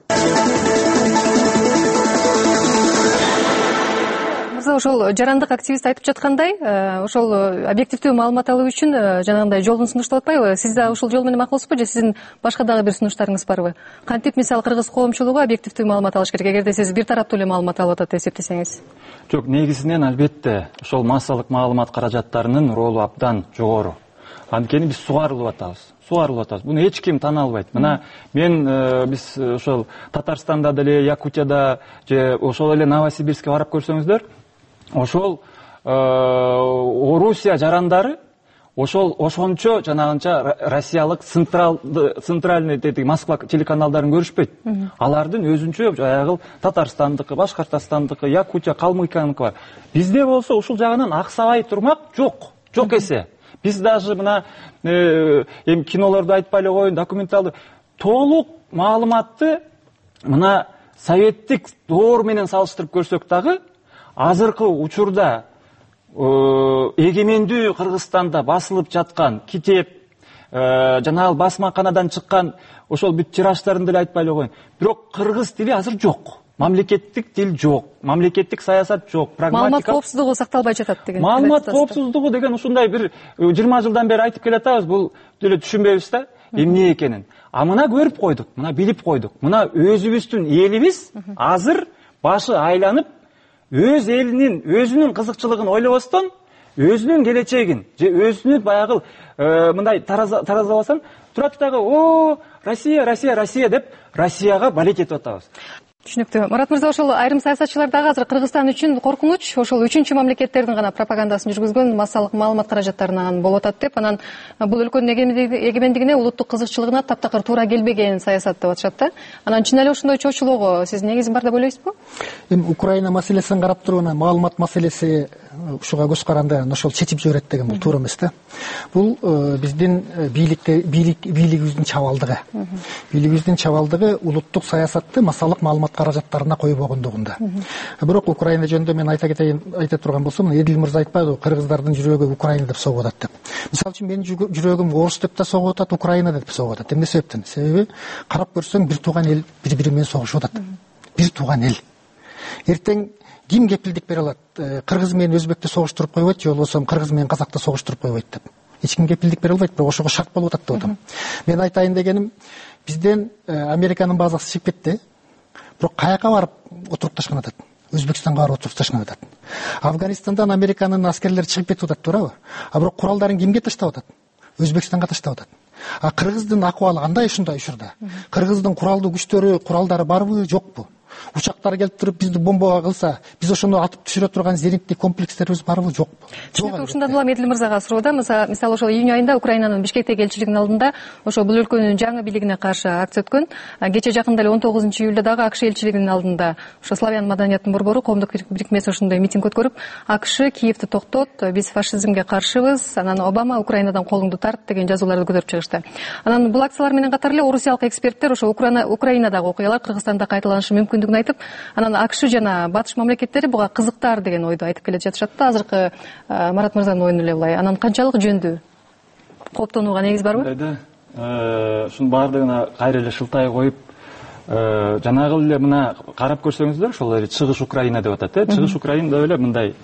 Ошол жарандык активист айтып жаткандай, ошол объективдүү маалымат алуу үчүн жанагындай жолдун сунушталып атпайбы? Сиз да ушул жол менен макулсузбу же сиздин башка дагы бир сунуштарыңыз барбы? Кантип мисалы кыргыз коомчулугу объективдүү маалымат алыш керек, эгерде сиз бир тараптуу эле маалымат алып атат деп эсептесеңиз? Жок, негизинен албетте ошол массалык маалымат каражаттарынын ролу абдан жогору. Анткени биз сугарылып атабыз. Сугарылып атабыз. Буну эч ким тана албайт. Мына мен биз ошол Татарстанда деле, Якутияда же ошол эле Новосибирскке барып көрсөңүздөр, ошол Орусия жарандары ошол ошончо жанагынча россиялык центральный деди Москва телеканалдарын көрүшпөйт. Алардын өзүнчө жайгыл Татарстандыкы, Башкортостандыкы, Якутия, Калмыкияныкы бар. Бизде болсо ушул жагынан аксабай турмак жок. Жок эсе. Биз даже мына эми кинолорду айтпай эле коеюн, документалды толук маалыматты мына советтик доор менен салыштырып көрсөк дагы азыркы учурда эгемендүү Кыргызстанда басылып жаткан китеп, жанагы басмаканадан чыккан ошол бүт тираждарын деле айтпай эле коеюн. Бирок кыргыз тили азыр жок. Мамлекеттик тил жок, мамлекеттик саясат жок, прагматика. Маалымат коопсуздугу сакталбай жатат деген. Маалымат коопсуздугу деген ушундай бир жыйырма жылдан бери айтып келатабыз, бул деле түшүнбөйбүз да, эмне экенин. А мына көрүп койдук, мына билип койдук. Мына өзүбүздүн элибиз азыр башы айланып, өз элинин, өзүнүн кызыкчылыгын ойлобостон, өзүнүн келечегин, же өзүнүн баягы мындай таразаласаң, турат дагы, о, Россия, Россия, Россия деп Россияга балет этип атабыз. Түшүнүктүү. Марат мырза, ошол айрым саясатчылар дагы азыр Кыргызстан үчүн коркунуч, ошол үчүнчү мамлекеттердин гана пропагандасын жүргүзгөн массалык маалымат каражаттарынан болуп атат деп, анан бул өлкөнүн эгемендигине, улуттук кызыкчылыгына таптакыр туура келбеген саясат деп атышат да. Анан чын эле ошондой чоочулоого сиз негизи бар деп ойлойсузбу? Эми Украина маселесин карап туруп, маалымат маселеси ушуга көз каранды ошол чечип жиберет деген бул туура эмес да. Бул биздин бийликте бийлигибиздин чабалдыгы. Бийлигибиздин чабалдыгы улуттук саясатты массалык маалымат каражаттарына койбогондугунда. Бирок Украина жөнүндө мен айта кетейин, айта турган болсом, Эдил мырза айтпайбы, кыргыздардын жүрөгү Украина деп согуп атат деп. Мисалы үчүн менин жүрөгүм орус деп да согуп атат, Украина деп согуп атат. Эмне себептен? Себеби карап көрсөң бир тууган эл бири-бири менен согушуп атат. Бир тууган эл. Эртең ким кепилдик бере алат? Кыргыз менен өзбекти согуштуруп койбойт, же болбосо кыргыз менен казакты согуштуруп койбойт деп. Эч ким кепилдик бере албайт, бирок ошого шарт болуп атат деп атам. Мен айтайын дегеним, бизден Американын базасы чыгып кетти. Бирок каяка барып отурукташкан атат? Өзбекстанга барып отурукташкан атат. Афганистандан Американын аскерлери чыгып кетип атат, туурабы? А бирок куралдарын кимге таштап атат? Өзбекстанга таштап атат. А кыргыздын акыбалы кандай ушундай учурда? Кыргыздын куралдуу күчтөрү, куралдары барбы, жокпу? Учактар келип туруп бизди бомба кылса, биз ошону атып түшүрө турган зениттик комплекстерибиз барбы, жокпу? Түшүнүктүү. Ушундан улам Эдил мырзага суроо. Мисалы ошол июнь айында Украинанын Бишкектеги элчилигинин алдында ошо бул өлкөнүн жаңы бийлигине каршы акция өткөн. Кече жакында эле он тогузунчу июлда дагы АКШ элчилигинин алдында ошо славян маданиятынын борбору, коомдук бирикмеси ошондой митинг өткөрүп, АКШ Киевди токтот, биз фашизмге каршыбыз, анан Обама Украинадан колуңду тарт деген жазууларды көтөрүп чыгышты. Анан бул акциялар менен катар эле орусиялык эксперттер ошо Украинадагы окуялар Кыргызстанда кайталанышы мүмкүндүгүн айтып, анан АКШ жана батыш мамлекеттери буга кызыктар деген ойду айтып келе жатышат да. Азыркы Марат мырзанын оюну эле булай. Анан канчалык жөндүү? Кооптонууга негиз барбы? Мындайда ушунун баардыгына кайра эле шылтай коюп, жанагы эле мына карап көрсөңүздөр, ошол эле чыгыш Украина деп атат, э? Чыгыш Украинада эле мындай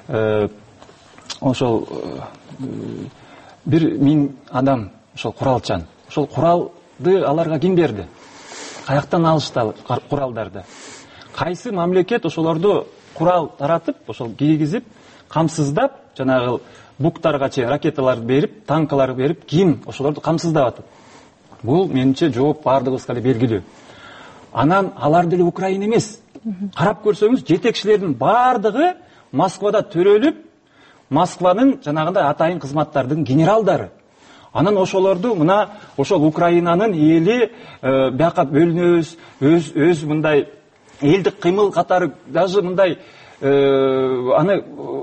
ошол бир миң адам ошол куралчан. Ошол куралды аларга ким берди? Каяктан алышты куралдарды? Кайсы мамлекет ошолорду курал таратып, ошол кийгизип, камсыздап, жанагы буктарга чейин ракеталар берип, танкалар берип, ким ошолорду камсыздап атат? Бул менимче жооп бардыгыбызга эле белгилүү. Анан алар деле Украина эмес. Карап көрсөңүз, жетекчилердин бардыгы Москвада төрөлүп, Москванын жанагындай атайын кызматтардын генералдары. Анан ошолорду мына ошол Украинанын эли бияка бөлүнөбүз, өз өз мындай элдик кыймыл катары даже мындай аны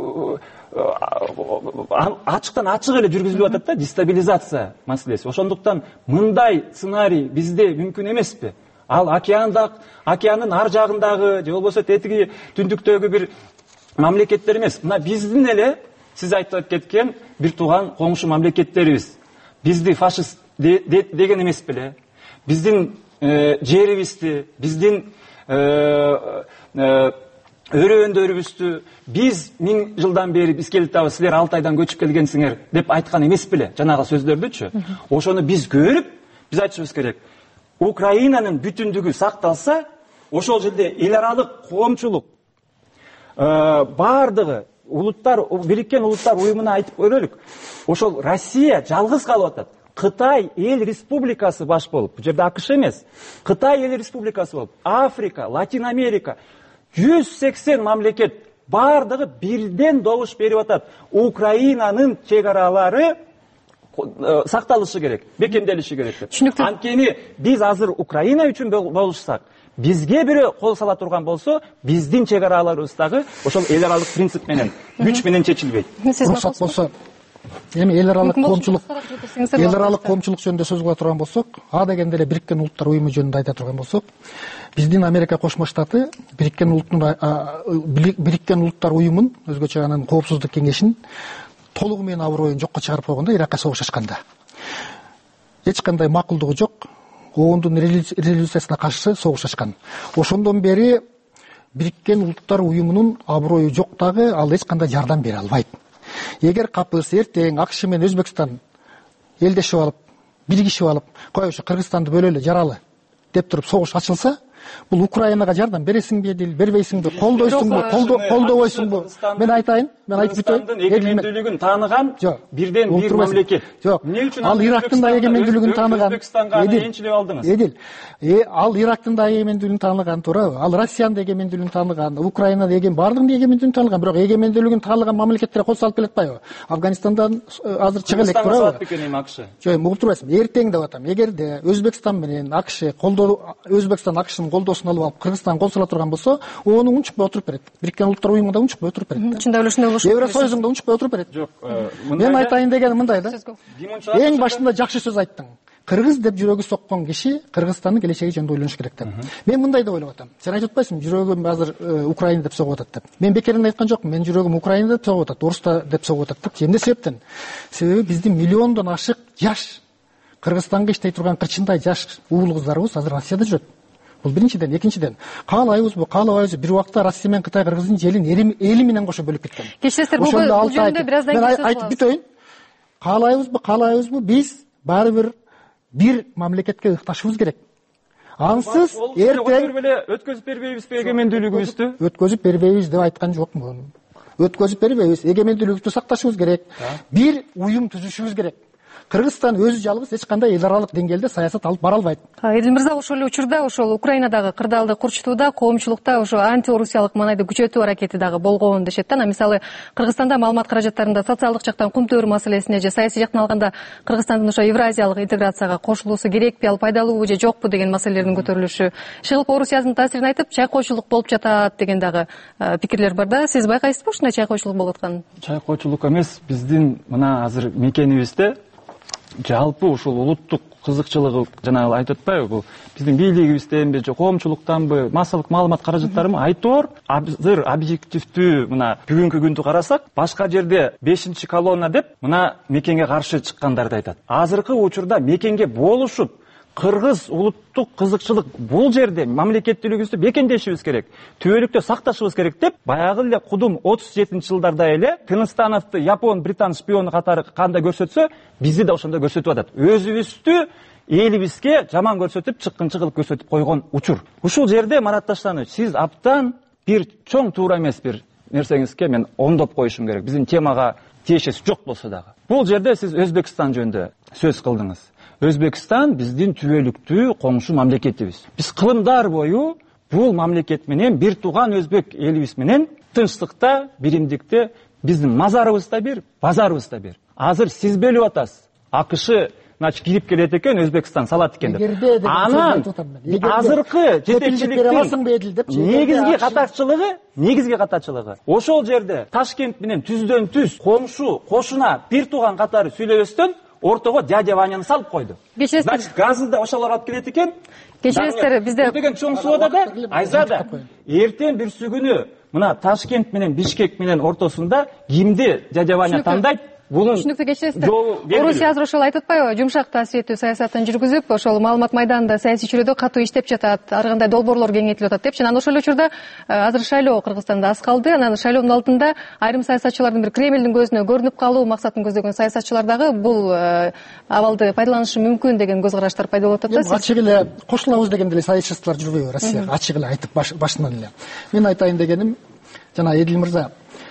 ачыктан ачык эле жүргүзүлүп атат да, дестабилизация маселеси. Ошондуктан мындай сценарий бизде мүмкүн эмеспи? Ал океанда, океандын ар жагындагы, же болбосо тетиги түндүктөгү бир мамлекеттер эмес. Мына биздин эле сиз айтып кеткен бир тууган коңшу мамлекеттерибиз. Бизди фашист деген эмес беле? Биздин жерибизди, биздин өрөөндөрүбүздү биз миң жылдан бери биз келип атабыз, силер алты айдан көчүп келгенсиңер деп айткан эмес беле? Жанагы сөздөрдүчү. Ошону биз көрүп, биз айтышыбыз керек. Украинанын бүтүндүгү сакталса, ошол жерде эл аралык коомчулук бардыгы улуттар, Бириккен Улуттар уюмуна айтып көрөлүк. Ошол Россия жалгыз калып атат. Кытай эл республикасы баш болуп, бул жерде АКШ эмес, Кытай эл республикасы болуп, Африка, Латин Америка, жүз сексен мамлекет бардыгы бирден добуш берип атат. Украинанын чек аралары сакталышы керек, бекемделиши керек деп. Анткени биз азыр Украина үчүн болушсак, бизге бирөө кол сала турган болсо, биздин чек араларыбыздагы ошол эл аралык принцип менен, күч менен чечилбейт. Уруксат болсо, эми эл аралык коомчулук, эл аралык коомчулук жөнүндө сөз кыла турган болсок, а дегенде эле Бириккен Улуттар уюму жөнүндө айта турган болсок, биздин Америка Кошмо Штаты Бириккен Улуттар Бириккен Улуттар уюмун, өзгөчө анын коопсуздук кеңешин толугу менен аброюн жокко чыгарып койгондо, Иракка согуш ачканда. Эч кандай макулдугу жок, оондун резолюциясына каршы согуш ачкан. Ошондон бери Бириккен Улуттар уюмунун аброю жок дагы, ал эч кандай жардам бере албайт. Эгер капыс эртең АКШ менен Өзбекстан элдешип алып, биригишип алып, кой ушу Кыргызстанды бөлөлү, жаралы деп туруп согуш ачылса, бул Украинага жардам бересиңби, бербейсиңби, колдойсуңбу, колдобойсуңбу? Мен айтайын, мен айтып бүтөйүн. Кыргызстандын эгемендүүлүгүн тааныган бирден бир мамлекет. Жок. Ал Ирактын да эгемендүүлүгүн тааныган. Өзбекстанга энчилеп алдыңыз. Эдил. Э, ал Ирактын да эгемендүүлүгүн тааныган, туурабы? Ал Россиянын да эгемендүүлүгүн тааныган, Украинада эген бардыгынын эгемендүүлүгүн тааныган, бирок эгемендүүлүгүн тааныган мамлекеттер кол салып келатпайбы? Афганистандан азыр чыга элек, туурабы? Жок, угуп турбайсың. Эртең деп атам. Эгерде Өзбекстан менен АКШ колдоо, Өзбекстан АКШнын колдоосун алып алып, Кыргызстан кол сала турган болсо, ону унчукпай отуруп берет. Бириккен Улуттар уюмунда унчукпай отуруп берет. Чында эле ушундай болушу. Евросоюзунда унчукпай отуруп берет. Жок, мен айтайын дегеним мындай да. Эң башында жакшы сөз айттың. Кыргыз деп жүрөгү соккон киши Кыргызстандын келечеги жөнүндө ойлонуш керек деп. Мен мындай деп ойлоп атам. Сен айтып атпайсың, жүрөгүм азыр Украина деп согуп атат деп. Мен бекеринен айткан жокмун. Мен жүрөгүм Украина деп согуп атат, Орусста деп согуп атат деп. Эмне себептен? Себеби биздин миллиондон ашык жаш Кыргызстанга иштей турган кырчындай жаш уул кыздарыбыз азыр Россияда жүрөт. Бул биринчиден, экинчиден, каалайбызбы, каалабайбызбы, бир убакта Россия менен Кытай Кыргыздын жерин эли менен кошо бөлүп кеткен. Кечесиздер бул жөнүндө бир аздан кийин айтып бүтөйүн. Каалайбызбы, каалайбызбы, биз баары бир бир мамлекетке ыкташыбыз керек. Ансыз эртең өткөзүп бербейбизби эгемендүүлүгүбүздү? Өткөзүп бербейбиз деп айткан жокмун. Өткөзүп бербейбиз, эгемендүүлүгүбүздү сакташыбыз керек. Бир уюм түзүшүбүз керек. Кыргызстан өзү жалгыз эч кандай эл аралык деңгээлде саясат алып бара албайт. Эдил мырза, ошол эле учурда ошол Украинадагы кырдаалды курчутууда коомчулукта ошо антиорусиялык маанайды күчөтүү аракети дагы болгон дешет да. Мисалы, Кыргызстанда маалымат каражаттарында социалдык жактан кум төөр маселесине же саясий жактан алганда Кыргызстандын ошо евразиялык интеграцияга кошулуусу керекпи, ал пайдалуубу же жокпу деген маселелердин көтөрүлүшү, Шыгыл Орусиянын таасирин айтып, чайкоочулук болуп жатат деген дагы пикирлер бар да. Сиз байкайсызбы ушундай чайкоочулук болуп атканын? Чайкоочулук эмес, биздин мына азыр мекенибизде жалпы ушул улуттук кызыкчылыгы жанагы айтып атпайбы, бул биздин бийлигибизденби же коомчулуктанбы, массалык маалымат каражаттарымы айтор азыр объективдүү мына бүгүнкү күндү карасак, башка жерде бешинчи колонна деп мына мекенге каршы чыккандарды айтат. Азыркы учурда мекенге болушуп кыргыз улуттук кызыкчылык бул жерде мамлекеттүүлүгүбүздү бекемдешибиз керек, түбөлүктө сакташыбыз керек деп баягы эле кудум отуз жетинчи жылдарда эле Тыныстановду Япон, Британ шпиону катары кандай көрсөтсө, бизди да ошондой көрсөтүп атат. Өзүбүздү элибизге жаман көрсөтүп, чыккынчы кылып көрсөтүп койгон учур. Ушул жерде Марат Таштанович, сиз аптан бир чоң туура эмес бир нерсеңизге мен оңдоп коюшум керек. Биздин темага тиешеси жок болсо дагы. Бул жерде сиз Өзбекстан жөнүндө сөз кылдыңыз. Өзбекстан биздин түбөлүктүү коңшу мамлекетибиз. Биз кылымдар бою бул мамлекет менен бир тууган өзбек элибиз менен тынчтыкта, биримдикте биздин мазарыбыз да бир, базарыбыз да бир. Азыр сиз бөлүп атасыз. АКШ значит кирип келет экен, Өзбекстан салат экен деп. Анан азыркы жетекчиликтин негизги катарчылыгы, негизги катарчылыгы ошол жерде Ташкент менен түздөн түз коңшу, кошуна бир тууган катары сүйлөбөстөн ортого дядя Ваняны салып койду. Значит, газды да ошолор алып келет экен. Кечиресиздер, бизде деген чоң соода да, Айзада, эртең бир сүгүнү мына Ташкент менен Бишкек менен ортосунда кимди дядя Ваня тандайт? Түшүнүктүү кечиресиздер. Орусия азыр ошол айтып атпайбы, жумшак таасир саясатын жүргүзүп, ошол маалымат майданында саясий чөйрөдө катуу иштеп жатат, ар кандай долбоорлор кеңейтилип атат депчи. Анан ошол учурда азыр шайлоо Кыргызстанда аз калды. Анан шайлоонун алдында айрым саясатчылардын бир Кремлдин көзүнө көрүнүп калуу максатын көздөгөн саясатчылар дагы бул абалды пайдаланышы мүмкүн деген көз караштар пайда болуп атат да. Ачык эле кошулабыз деген деле саясатчылар жүрбөйбү Россияга, ачык эле айтып башынан эле. Мен айтайын дегеним, жана Эдил мырза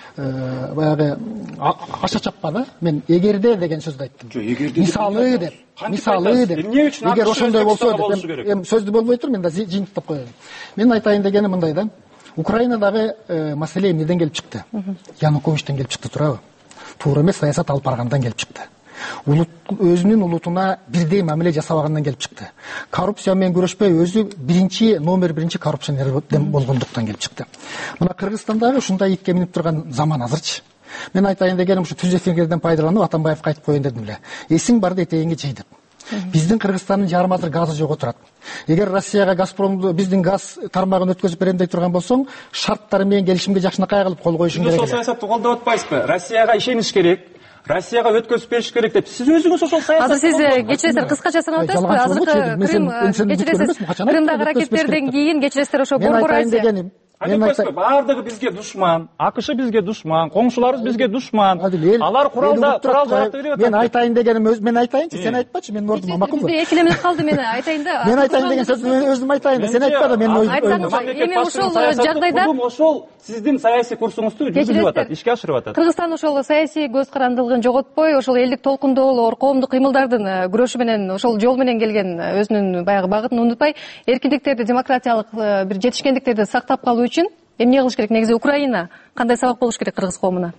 баягы аша чаппады, мен эгерде деген сөздү айттым. Мисалы деп, мисалы деп. Эгер ошондой болсо деп, эми сөздү болбой тур, мен да жыйынтыктап коеюн. Мен айтайын дегеним мындай да. Украинадагы маселе эмнеден келип чыкты? Януковичтен келип чыкты, туурабы? Туура эмес саясат алып баргандан келип чыкты. Улут өзүнүн улутуна бирдей мамиле жасабагандан келип чыкты. Коррупция менен күрөшпөй өзү биринчи номер биринчи коррупционер болгондуктан келип чыкты. Мына Кыргызстандагы ушундай итке минип турган заман азырчы. Мен айтайын дегеним ушу түз эфирден пайдаланып Атамбаевге айтып коеюн дедим эле. Эсиң барды этегиңе жый деп. Биздин Кыргызстандын жарым азыр газы жок отурат. Эгер Россияга Газпромду биздин газ тармагын өткөзүп берем деп турган болсоң, шарттары менен келишимге жакшынакай кылып кол коюшуң керек. Ошол саясатты колдоп атпайсызбы? Россияга ишениш керек. Россияга өткөзүп бериш керек деп сиз өзүңүз ошол саясатты. Азыр сиз кечиресиздер, кыскача санап атасызбы? Азыркы Крым кечиресиз, Крымдагы ракеттерден кийин кечиресиздер ошо Борбор Россия. Айтпайсызбы, баардыгы бизге душман, АКШ бизге душман, коңшуларыбыз бизге душман. Алар куралда курал жаратып берип атат. Мен айтайын дегеним өз мен айтайынчы, сен айтпачы, менин ордума макулбу? Бизде экилемип калды, мен айтайын да. Мен айтайын деген сөздү мен өзүм айтайын да, сен айтпа да, менин оюм. Эми ошол жагдайда ошол сиздин саясий курсуңузду жүргүзүп атат, ишке ашырып атат. Кыргызстан ошол саясий көз карандылыгын жоготпой, ошол элдик толкундоолор, коомдук кыймылдардын күрөшү менен, ошол жол менен келген өзүнүн баягы багытын унутпай, эркиндиктерди, демократиялык бир жетишкендиктерди сактап калуу үчүн эмне кылыш керек? Негизи Украина кандай сабак болуш керек кыргыз коомуна?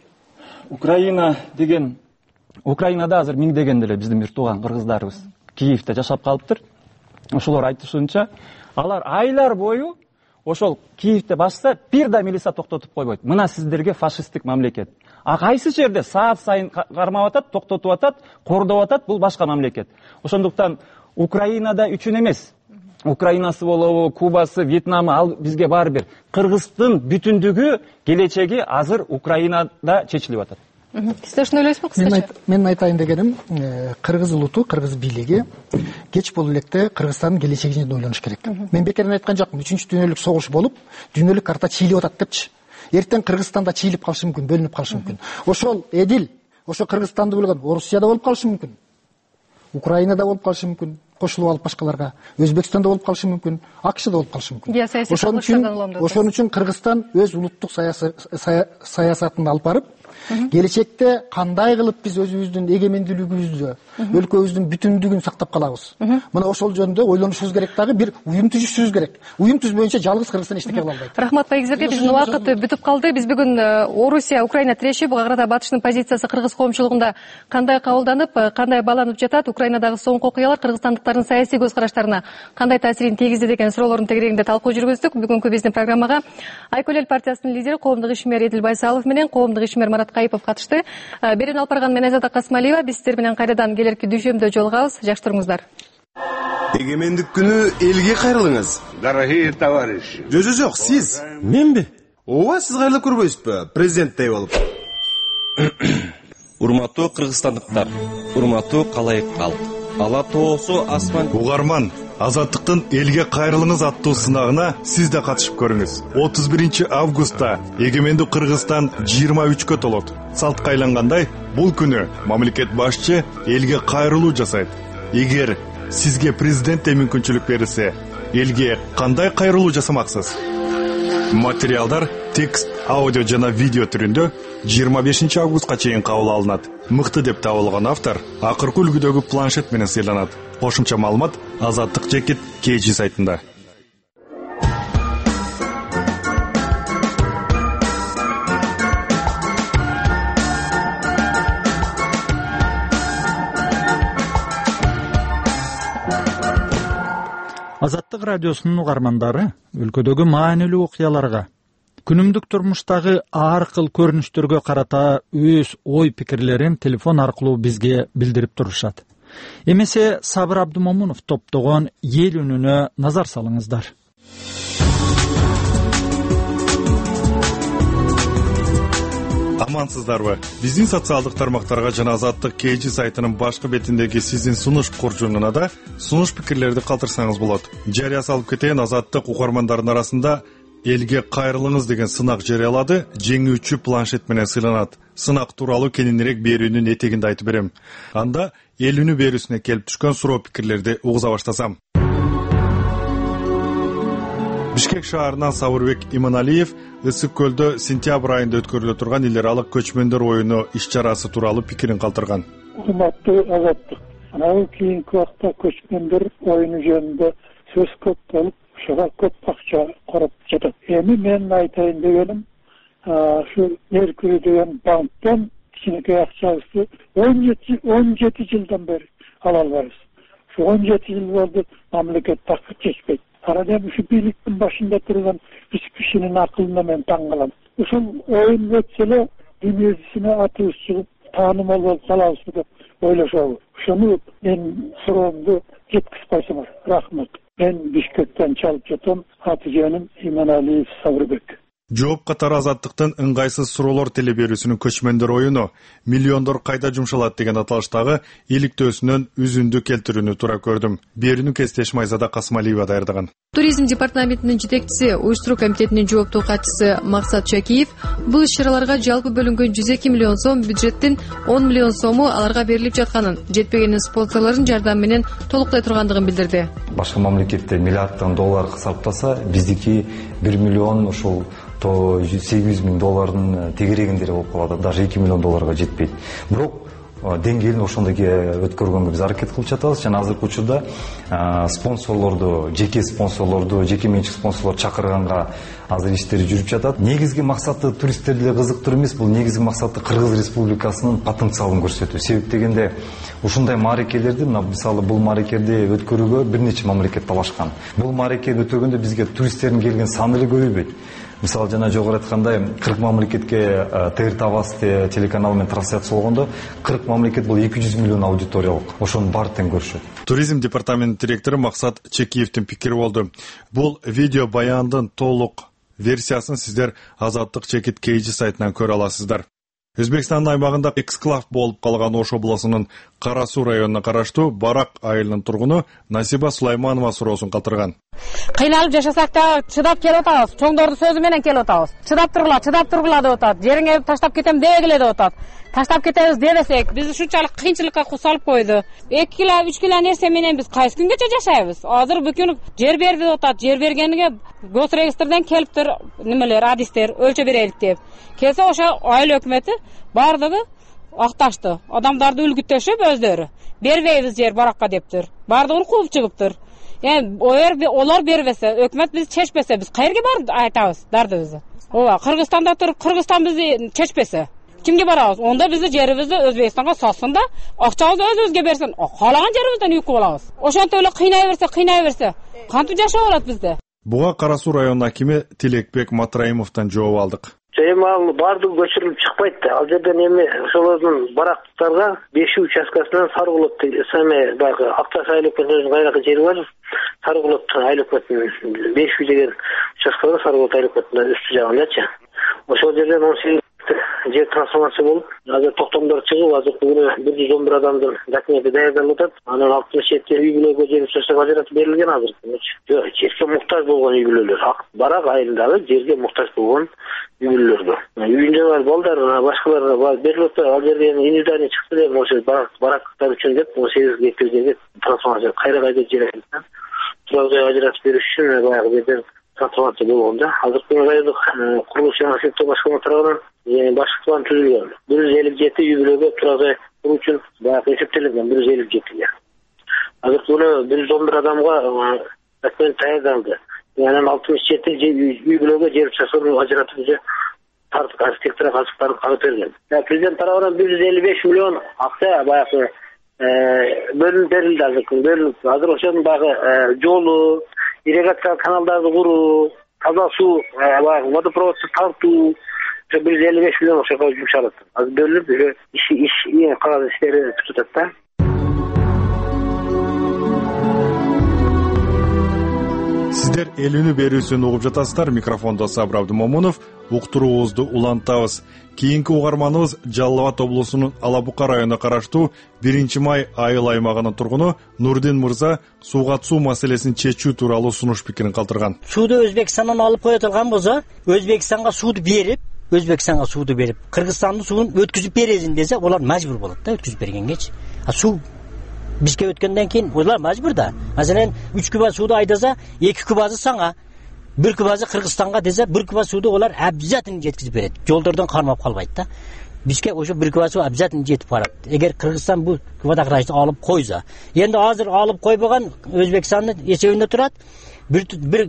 Украина деген, Украинада азыр миңдеген деле биздин бир тууган кыргыздарыбыз Киевде жашап калыптыр. Ошолор айтышынча, алар айлар бою ошол Киевде башса бир да милиция токтотуп койбойт. Мына сиздерге фашисттик мамлекет. А кайсы жерде саат сайын кармап атат, токтотуп атат, кордоп атат, бул башка мамлекет. Ошондуктан Украинада үчүн эмес, Украинасы болобу, Кубасы, Вьетнамы, ал бизге баары бир. Кыргыздын бүтүндүгү, келечеги азыр Украинада чечилип атат. Сиз ошону ойлойсузбу кыскача? Мен айтайын дегеним, кыргыз улуту, кыргыз бийлиги кеч болуу электе Кыргызстандын келечеги жөнүндө ойлонуш керек. Мен бекерден айткан жокмун, үчүнчү дүйнөлүк согуш болуп, дүйнөлүк карта чийилип атат депчи. Эртең Кыргызстанда чийилип калышы мүмкүн, бөлүнүп калышы мүмкүн. Ошол Эдил, ошо Кыргызстанды бөлгөн Орусияда болуп калышы мүмкүн. Украинада болуп калышы мүмкүн, кошулуп алып башкаларга. Өзбекстанда болуп калышы мүмкүн, АКШда болуп калышы мүмкүн. Ошон үчүн, ошон үчүн Кыргызстан өз улуттук саясатын алып барып, келечекте кандай кылып биз өзүбүздүн эгемендүүлүгүбүздү, өлкөбүздүн бүтүндүгүн сактап калабыз. Мына ошол жөнүндө ойлонушубуз керек, дагы бир уюм түзүшүбүз керек. Уюм түзбөйүнчө жалгыз Кыргызстан эчтеке кыла албайт. Рахмат байгиздерге, биздин убакыт бүтүп калды. Биз бүгүн Орусия Украина тиреши, буга карата Батыштын позициясы кыргыз коомчулугунда кандай кабылданып, кандай бааланып жатат, Украинадагы соңку окуялар кыргызстандыктардын саясий көз караштарына кандай таасирин тийгизди деген суроолордун тегерегинде талкуу жүргүздүк. Бүгүнкү биздин программага Айкөл эл партиясынын лидери, коомдук ишмер Эдил Байсалов менен коомдук ишмер Марат Кайыпов катышты. Берүүнү алып барган мен Айзада Касмалиева. Биз сиздер менен кайрадан келерки дүйшөмдө жолугабыз. Жакшы туруңуздар. Эгемендик күнү элге кайрылыңыз. Дорогие товарищи. Жо, жо, жок, сиз. Менби? Ооба, сиз кайрылып көрбөйсүзбү? Президенттей болуп. Урматтуу кыргызстандыктар, урматтуу калайык калк. Ала тоосу асман. Угарман, Азаттыктын элге кайрылыңыз аттуу сынагына сиз да катышып көрүңүз. отуз биринчи августта эгемендүү Кыргызстан жыйырма үчкө толот. Салтка айлангандай, бул күнү мамлекет башчы элге кайрылуу жасайт. Эгер сизге президентте мүмкүнчүлүк берилсе, элге кандай кайрылуу жасамаксыз? Материалдар текст, аудио жана видео түрүндө жыйырма бешинчи августка чейин кабыл алынат. Мыкты деп табылган автор акыркы үлгүдөгү планшет менен сыйланат. Кошумча маалымат Азаттык жекит кей жи сайтында. Азаттык радиосунун угармандары өлкөдөгү маанилүү окуяларга, күнүмдүк турмуштагы ар кыл көрүнүштөргө карата өз ой пикирлерин телефон аркылуу бизге билдирип турушат. Эмесе Сабыр Абдумомунов топтогон эл үнүнө назар салыңыздар. Амансыздарбы? Биздин социалдык тармактарга жана Азаттык кей жи сайтынын башкы бетиндеги сиздин сунуш куржунуна да сунуш пикирлерди калтырсаңыз болот. Жарыя салып кетейин, Азаттык угармандардын арасында элге кайрылыңыз деген сынак жарыялады. Жеңүүчү планшет менен сыйланат. Сынак тууралуу кененирээк берүүнүн этегинде айтып берем. Анда эл үнү берүүсүнө келип түшкөн суроо пикирлерди угуза баштасам. Бишкек шаарынан Сабырбек Иманалиев Ысык көлдө сентябрь айында өткөрүлө турган эл аралык көчмөндөр оюну иш чарасы тууралуу пикирин калтырган. Урматтуу Азаттык, анан кийинки убакта көчмөндөр оюну жөнүндө сөз көп болуп, ошого көп акча короп жатат. Эми мен айтайын дегеним, ушу Меркурий деген банктан кичинекей акчабызды он жети жылдан бери ала албайбыз. Ушу он жети жыл болду, мамлекет такыр чечпейт. Арада ушу бийликтин башында турган бир кишинин акылына мен таң калам. Ушул оюн өтсө эле дүйнө жүзүнө атыбыз чыгып, таанымал болуп калабызбы деп ойлошобу. Ошону мен суроомду жеткизбайсыңар. Рахмат. Мен Бишкектен чалып жатам. Аты жөнүм Иманалиев Сабырбек. Жооп катары Азаттыктын ыңгайсыз суроолор теле берүүсүнүн көчмөндөр оюну миллиондор кайда жумшалат деген аталыштагы иликтөөсүнөн үзүндү келтирүүнү туура көрдүм. Берүүнү Кестеш Майзада Касмалиева даярдаган. Туризм департаментинин жетекчиси, уюштуруу комитетинин жооптуу катчысы Максат Чакиев бул иш-чараларга жалпы бөлүнгөн жүз эки миллион сом бюджеттин он миллион сому аларга берилип жатканын, жетпегенин спонсорлордун жардамы менен толуктай тургандыгын билдирди. Башка мамлекетте миллиарддан доллар саптаса, биздики бир миллион ушул то сегиз жүз миң доллардын тегерегиндери болуп калат, даже эки миллион долларга жетпейт. Бирок деңгээлин ошондой өткөргөнгө биз аракет кылып жатабыз жана азыркы учурда спонсорлорду, жеке спонсорлорду, жеке менчик спонсорлорду чакырганга азыр иштери жүрүп жатат. Негизги максаты туристтерди кызыктыруу эмес, бул негизги максаты Кыргыз Республикасынын потенциалын көрсөтүү. Себеп дегенде ушундай маарекелерди, мисалы бул маарекелди өткөрүүгө бир нече мамлекет талашкан. Бул маарекени өткөргөндө бизге туристтердин келген саны эле көбөйбөйт. Мисалы жана жогору айткандай кырк мамлекетке ТРТ Аваз телеканалы менен трансляциялогондо кырк мамлекет бул эки жүз миллион аудиториялык. Ошонун баары тең көрүшөт. Туризм департаментинин директору Максат Чекиевдин пикири болду. Бул видео баяндын толук версиясын сиздер Азаттык Чекит кей жи сайтынан көрө аласыздар. Өзбекстандын аймагында эксклав болуп калган Ош облусунун Кара Суу районуна караштуу Барак айылынын тургуну Насиба Сулайманова суроосун калтырган. кыйналып жашасак да чыдап келип атабыз. Чоңдордун сөзү менен келип атабыз. Чыдап тургула, чыдап тургула деп атат. Жериңе таштап кетем дегиле деп атат. Таштап кетебиз дебесек, бизди ушунчалык кыйынчылыкка салып койду. эки кило, үч кило нерсе менен биз кайсы күнгөчө жашайбыз? Азыр бүкүн жер берди деп атат. Жер бергениге госрегистрден келиптир немелер, адистер өлчө берелик деп. Келсе ошо айыл өкмөтү бардыгы акташты. Адамдарды үлгүтөшүп өздөрү бербейбиз жер баракка дептир. Бардыгын кууп чыгыптыр. Yani olar berбесе, өкмөт биз чечпесе, биз кайерге барып айтабыз дардыбызды. Ооба, Кыргызстанда туруп, Кыргызстан бизди чечпесе, кимге барабыз? Онда бизди жерибизди Өзбекстанга сатсын да, акчабызды өзүбүзгө берсин. Каалаган жерибизден үйкүп алабыз. Ошентип эле кыйнай берсе, кыйнай берсе, кантип жашап алат бизде? Буга Кара Суу районунун акими Тилекбек Матраимовдон жооп алдык. Эми ал баардыгы көчүрүлүп чыкпайт да. Ал жерден эми ошолордун барактарга беш участкасынан Сарыкулут эме баягы Акташ айыл өкмөтүнүн кайракы жери бар. Сарыкулут айыл өкмөтүнүн беш үй деген участкалар Сарыкулут айыл өкмөтүнүн үстү жагындачы. Ошол жерден он сегиз жер трансформация болуп, азыр токтомдор чыгып, азыркы күнү бир жүз он бир адамдын документи даярдалып атат. Анан алтымыш жети үй бүлөгө жер участок ажыратып берилген азыркы күнү. Жок, жерге муктаж болгон үй бүлөлөр, барак айылындагы жерге муктаж болгон үй бүлөлөргө. Үйүндө бар балдар, башкаларга берилип атат. Ал жерде индивидуальный чыкты деп, ошо барактар үчүн деп он сегиз гектар жерге трансформация кайра кайда жер алып, турак жай ажыратып бериш үчүн баягы жерден трансформация болгон да. Азыркы күнү райондук курулуш жана сектор башкарма тарабынан башкы план түзүлгөн. бир жүз элүү жети үй бүлөгө турак жай куруу үчүн баягы эсептелген бир жүз элүү жетиге. Азыркы күнү бир жүз он бир адамга документ даярдалды. Анан алтымыш жети үй бүлөгө жер участкын ажыратып уже тартып архитектура катыштарын кагып берген. Президент тарабынан бир жүз элүү беш миллион акча баягы бөлүнүп берилди азыркы. Бөлүнүп азыр ошонун баягы жолу, ирригациялык каналдарды куруу, таза суу, баягы водопроводду тартуу бир жүз элүү беш миллион ошого жумшалат. Азыр бөлүнүп уже иш иш кагаз иштери бүтүп атат да. Сиздер эл үнү берүүсүн угуп жатасыздар. Микрофондо Сабыр Абдымомунов. Уктуруубузду улантабыз. Кийинки угарманыбыз Жалал Абад облусунун Алабука районуна караштуу биринчи май айыл аймагынын тургуну Нурдин мырза сууга суу маселесин чечүү тууралуу сунуш пикирин калтырган. Сууду Өзбекстандан алып кое турган болсо, Өзбекстанга сууду берип, Өзбекстанга сууду берип, Кыргызстандын суун өткүзүп бересин десе, олар мажбур болот да өткүзүп бергенгечи. А суу бизге өткөндөн кийин олар мажбур да. Маселен, үч куба сууду айдаса, эки кубасы саңа, бир кубасы Кыргызстанга десе, бир куба сууду олар обязательно жеткизип берет. Жолдордон кармап калбайт да. Бизге ошо бир куба суу обязательно жетип барат. Эгер Кыргызстан бул водохранилиштени алып койса, энди азыр алып койбогон Өзбекстандын эсебинде турат. Бир бир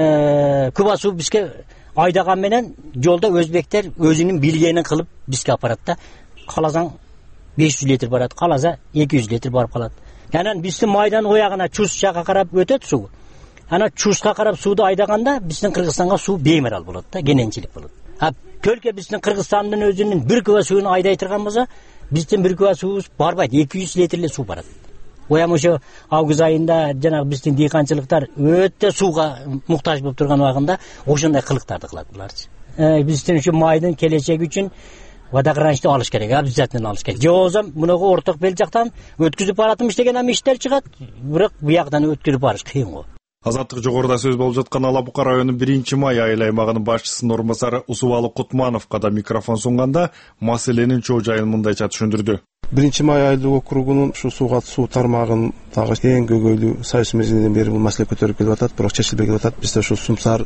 куба суу бизге айдаган менен жолдо өзбектер өзүнүн билгенин кылып бизге апарат да. Каласаң беш жүз литр барат, каласа эки жүз литр барып калат. Анан биздин майдан оягына Чус жака карап өтөт суу. Ана Чуска карап сууду айдаганда биздин Кыргызстанга суу беймарал болот да, кененчилик болот. А көлкө биздин Кыргызстандын өзүнүн бир куба сууну айдай турган болсо, биздин бир куба суубуз барбайт, эки жүз литрле суу барат. Оям ошо август айында жанагы биздин дыйканчылыктар өтө сууга муктаж болуп турган убагында ошондой кылыктарды кылат буларчы. Биздин ушу майдын келечеги үчүн водохранилишти алыш керек, обязательно алыш керек. Же болбосо мунуга орток бел жактан өткүзүп баратымыш деген ам иштер чыгат, бирок бияктан өткүзүп барыш кыйын го. Азаттык жогоруда сөз болуп жаткан Алабука районунун биринчи май айыл аймагынын башчысынын орун басары Усубалы Кутмановго да микрофон сунганда маселенин чоо жайын мындайча түшүндүрдү. биринчи май айылдык округунун ушу сууга суу тармагын дагы эң көйгөйлүү союз мезгилинен бери бул маселе көтөрүлүп келип атат, бирок чечилбей келип атат. Бизде ушу Сумсар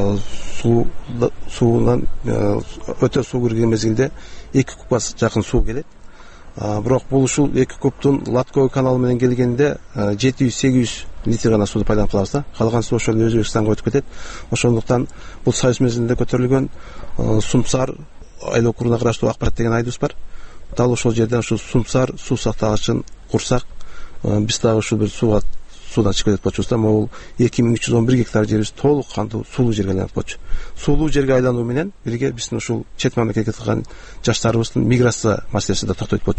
суу суунан өтө суу кирген мезгилде эки кубка жакын суу келет. Бирок бул ушул эки кубтун Латкой каналы менен келгенде жети жүз сегиз жүз литр гана сууду пайдаланып калабыз да. Калган суу ошол Өзбекстанга өтүп кетет. Ошондуктан бул союз мезгилинде көтөрүлгөн Сумсар айыл округуна караштуу Акбарат деген айдыбыз бар. Дал ошол жерден ушу Сумсар суу сактагычын курсак, биз дагы ушул бир сууга суудан чыгып кетип болчубуз да. Могул эки миң үч жүз он бир гектар жерибиз толук кандуу суулуу жерге айланып болчу. Суулуу жерге айлануу менен бирге биздин ушул чет мамлекетке калган жаштарыбыздын миграция маселеси да токтойт болчу.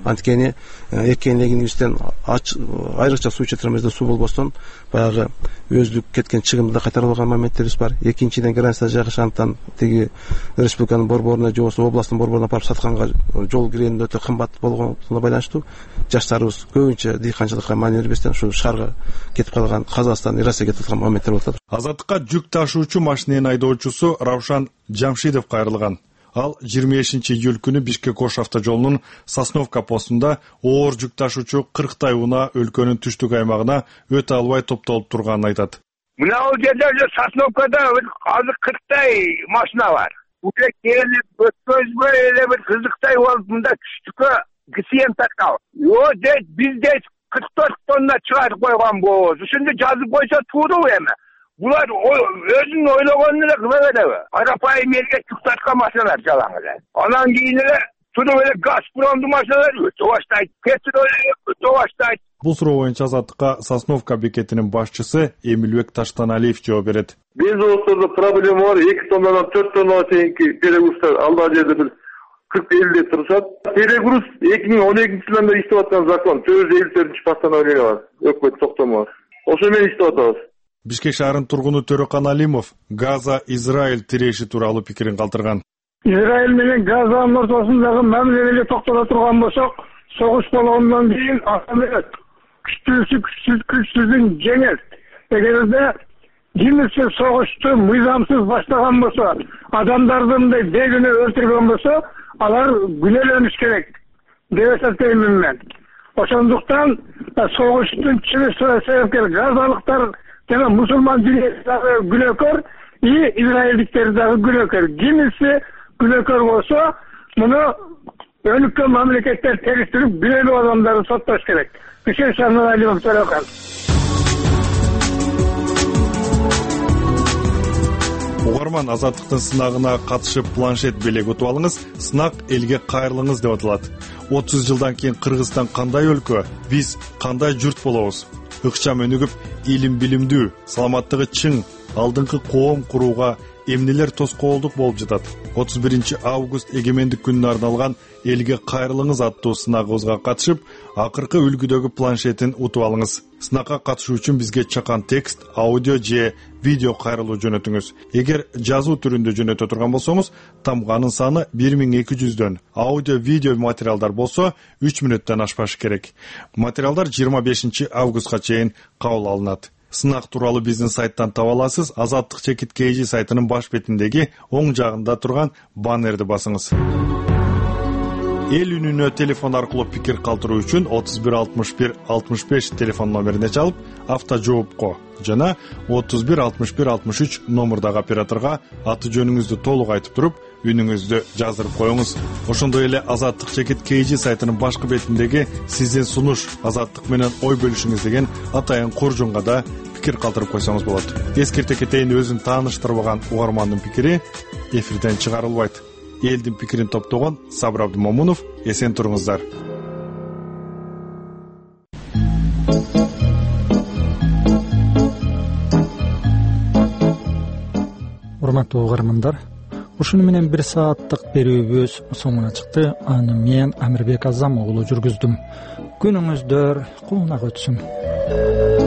Анткени экенлигибизден айрыкча суу четиримизде суу болбостон баягы өздүк кеткен чыгымды да кайтарып алган моменттерибиз бар. Экинчиден границада жайгашкандыктан тиги республиканын борборуна же болбосо областтын борборуна барып сатканга жол киренин өтө кымбат болгонуна байланыштуу жаштарыбыз көбүнчө дыйканчылыкка маани бербестен ушу шаарга кетип калган, Казакстан, Россияга кетип калган моменттер болуп атат. Азаттыкка жүк ташуучу машиненин айдоочусу Равшан Жамшидов кайрылган. Ал жыйырма бешинчи июль күнү Бишкек Ош автожолунун Сосновка постунда оор жүк ташуучу кырктай унаа өлкөнүн түштүк аймагына өтө албай топтолуп турганын айтат. Мына ал жерде Сосновкада азыр кырктай машина бар. Уже келип өткөзбөй эле бир кызыктай болуп мында түштүккө кисиен таркалып. О, дейт бизде кырк төрт тонна чыгарып койгон болобуз. Ушунду жазып койсо туурабы эми? Булар өзүн ойлогонун эле кыла береби? Арапайым элге жүк тарткан машиналар жалаң эле. Анан кийин эле туруп эле Газпромдун машиналары өтө баштайт, петрол өтө баштайт. Бул суроо боюнча Азаттыкка Сосновка бекетинин башчысы Эмилбек Таштаналиев жооп берет. Бензовоздордо проблема бар, эки тоннадан төрт тоннага чейинки перегруздар алда жерде бир кырк элүү турушат. Перегруз эки миң он экинчи жылдан бери иштеп аткан закон, төрт жүз элүү төртүнчү постановление бар. Өкмөт токтомор. Ошо менен иштеп атабыз. Бишкек шаарынын тургуну Төрөкан Алимов Газа-Израиль тиреши тууралуу пикирин калтырган. Израиль менен Газанын ортосундагы мамилени токтото турган болсок, согуш болгондон кийин Америка күчтүүсү күчсүзүн жеңет. Эгерде жимисиз согушту мыйзамсыз баштаган болсо, адамдарды мындай бегүнөө өлтүргөн болсо, алар күнөөлөнүш керек деп эсептеймин мен. Ошондуктан согуштун чын себепкери газалыктар жана мусулман дүйнөсү дагы күнөөкөр, и израилдиктер дагы күнөөкөр. Кимиси күнөөкөр болсо, муну өнүккөн мамлекеттер териштирип, күнөөлүү адамдарды соттош керек. Бишкек шаарынан Алимов Төрөкан. Угарман, Азаттыктын сынагына катышып планшет белек утуп алыңыз, сынак элге кайрылыңыз деп аталат. отуз жылдан кийин Кыргызстан кандай өлкө, биз кандай журт болобуз? Ыкчам өнүгүп, илим билимдүү, саламаттыгы чың, алдыңкы коом курууга эмнелер тоскоолдук болуп жатат? отуз биринчи август эгемендик күнүнө арналган элге кайрылыңыз аттуу сынагыбызга катышып, акыркы үлгүдөгү планшетин утуп алыңыз. Сынакка катышуу үчүн бизге чакан текст, аудио же видео кайрылуу жөнөтүңүз. Эгер жазуу түрүндө жөнөтө турган болсоңуз, тамганын саны бир миң эки жүздөн, аудио видео материалдар болсо үч мүнөттөн ашпашы керек. Материалдар жыйырма бешинчи августка чейин кабыл алынат. Сынак тууралуу биздин сайттан таба аласыз. Азаттык чекит kg сайтынын баш бетиндеги оң жагында турган баннерди басыңыз. Эл үнүнө телефон аркылуу пикир калтыруу үчүн отуз бир алтымыш бир алтымыш беш телефон номерине чалып, автожоопко жана отуз бир алтымыш бир алтымыш үч номердагы операторго аты жөнүңүздү толук айтып туруп, үнүңүздү жаздырып коюңуз. Ошондой эле Азаттык чекит kg сайтынын башкы бетиндеги сиздин сунуш, азаттык менен ой бөлүшүңүз деген атайын куржунга да пикир калтырып койсоңуз болот. Эскерте кетейин, өзүн тааныштырбаган угармандын пикири эфирден чыгарылбайт. Элдин пикирин топтогон Сабыр Абдымомунов, эсен туруңуздар. Урматтуу угармандар, ушуну менен бир сааттык берүүбүз соңуна чыкты. Аны мен Амирбек Азам уулу жүргүздүм. Күнүңүздөр куунак өтсүн.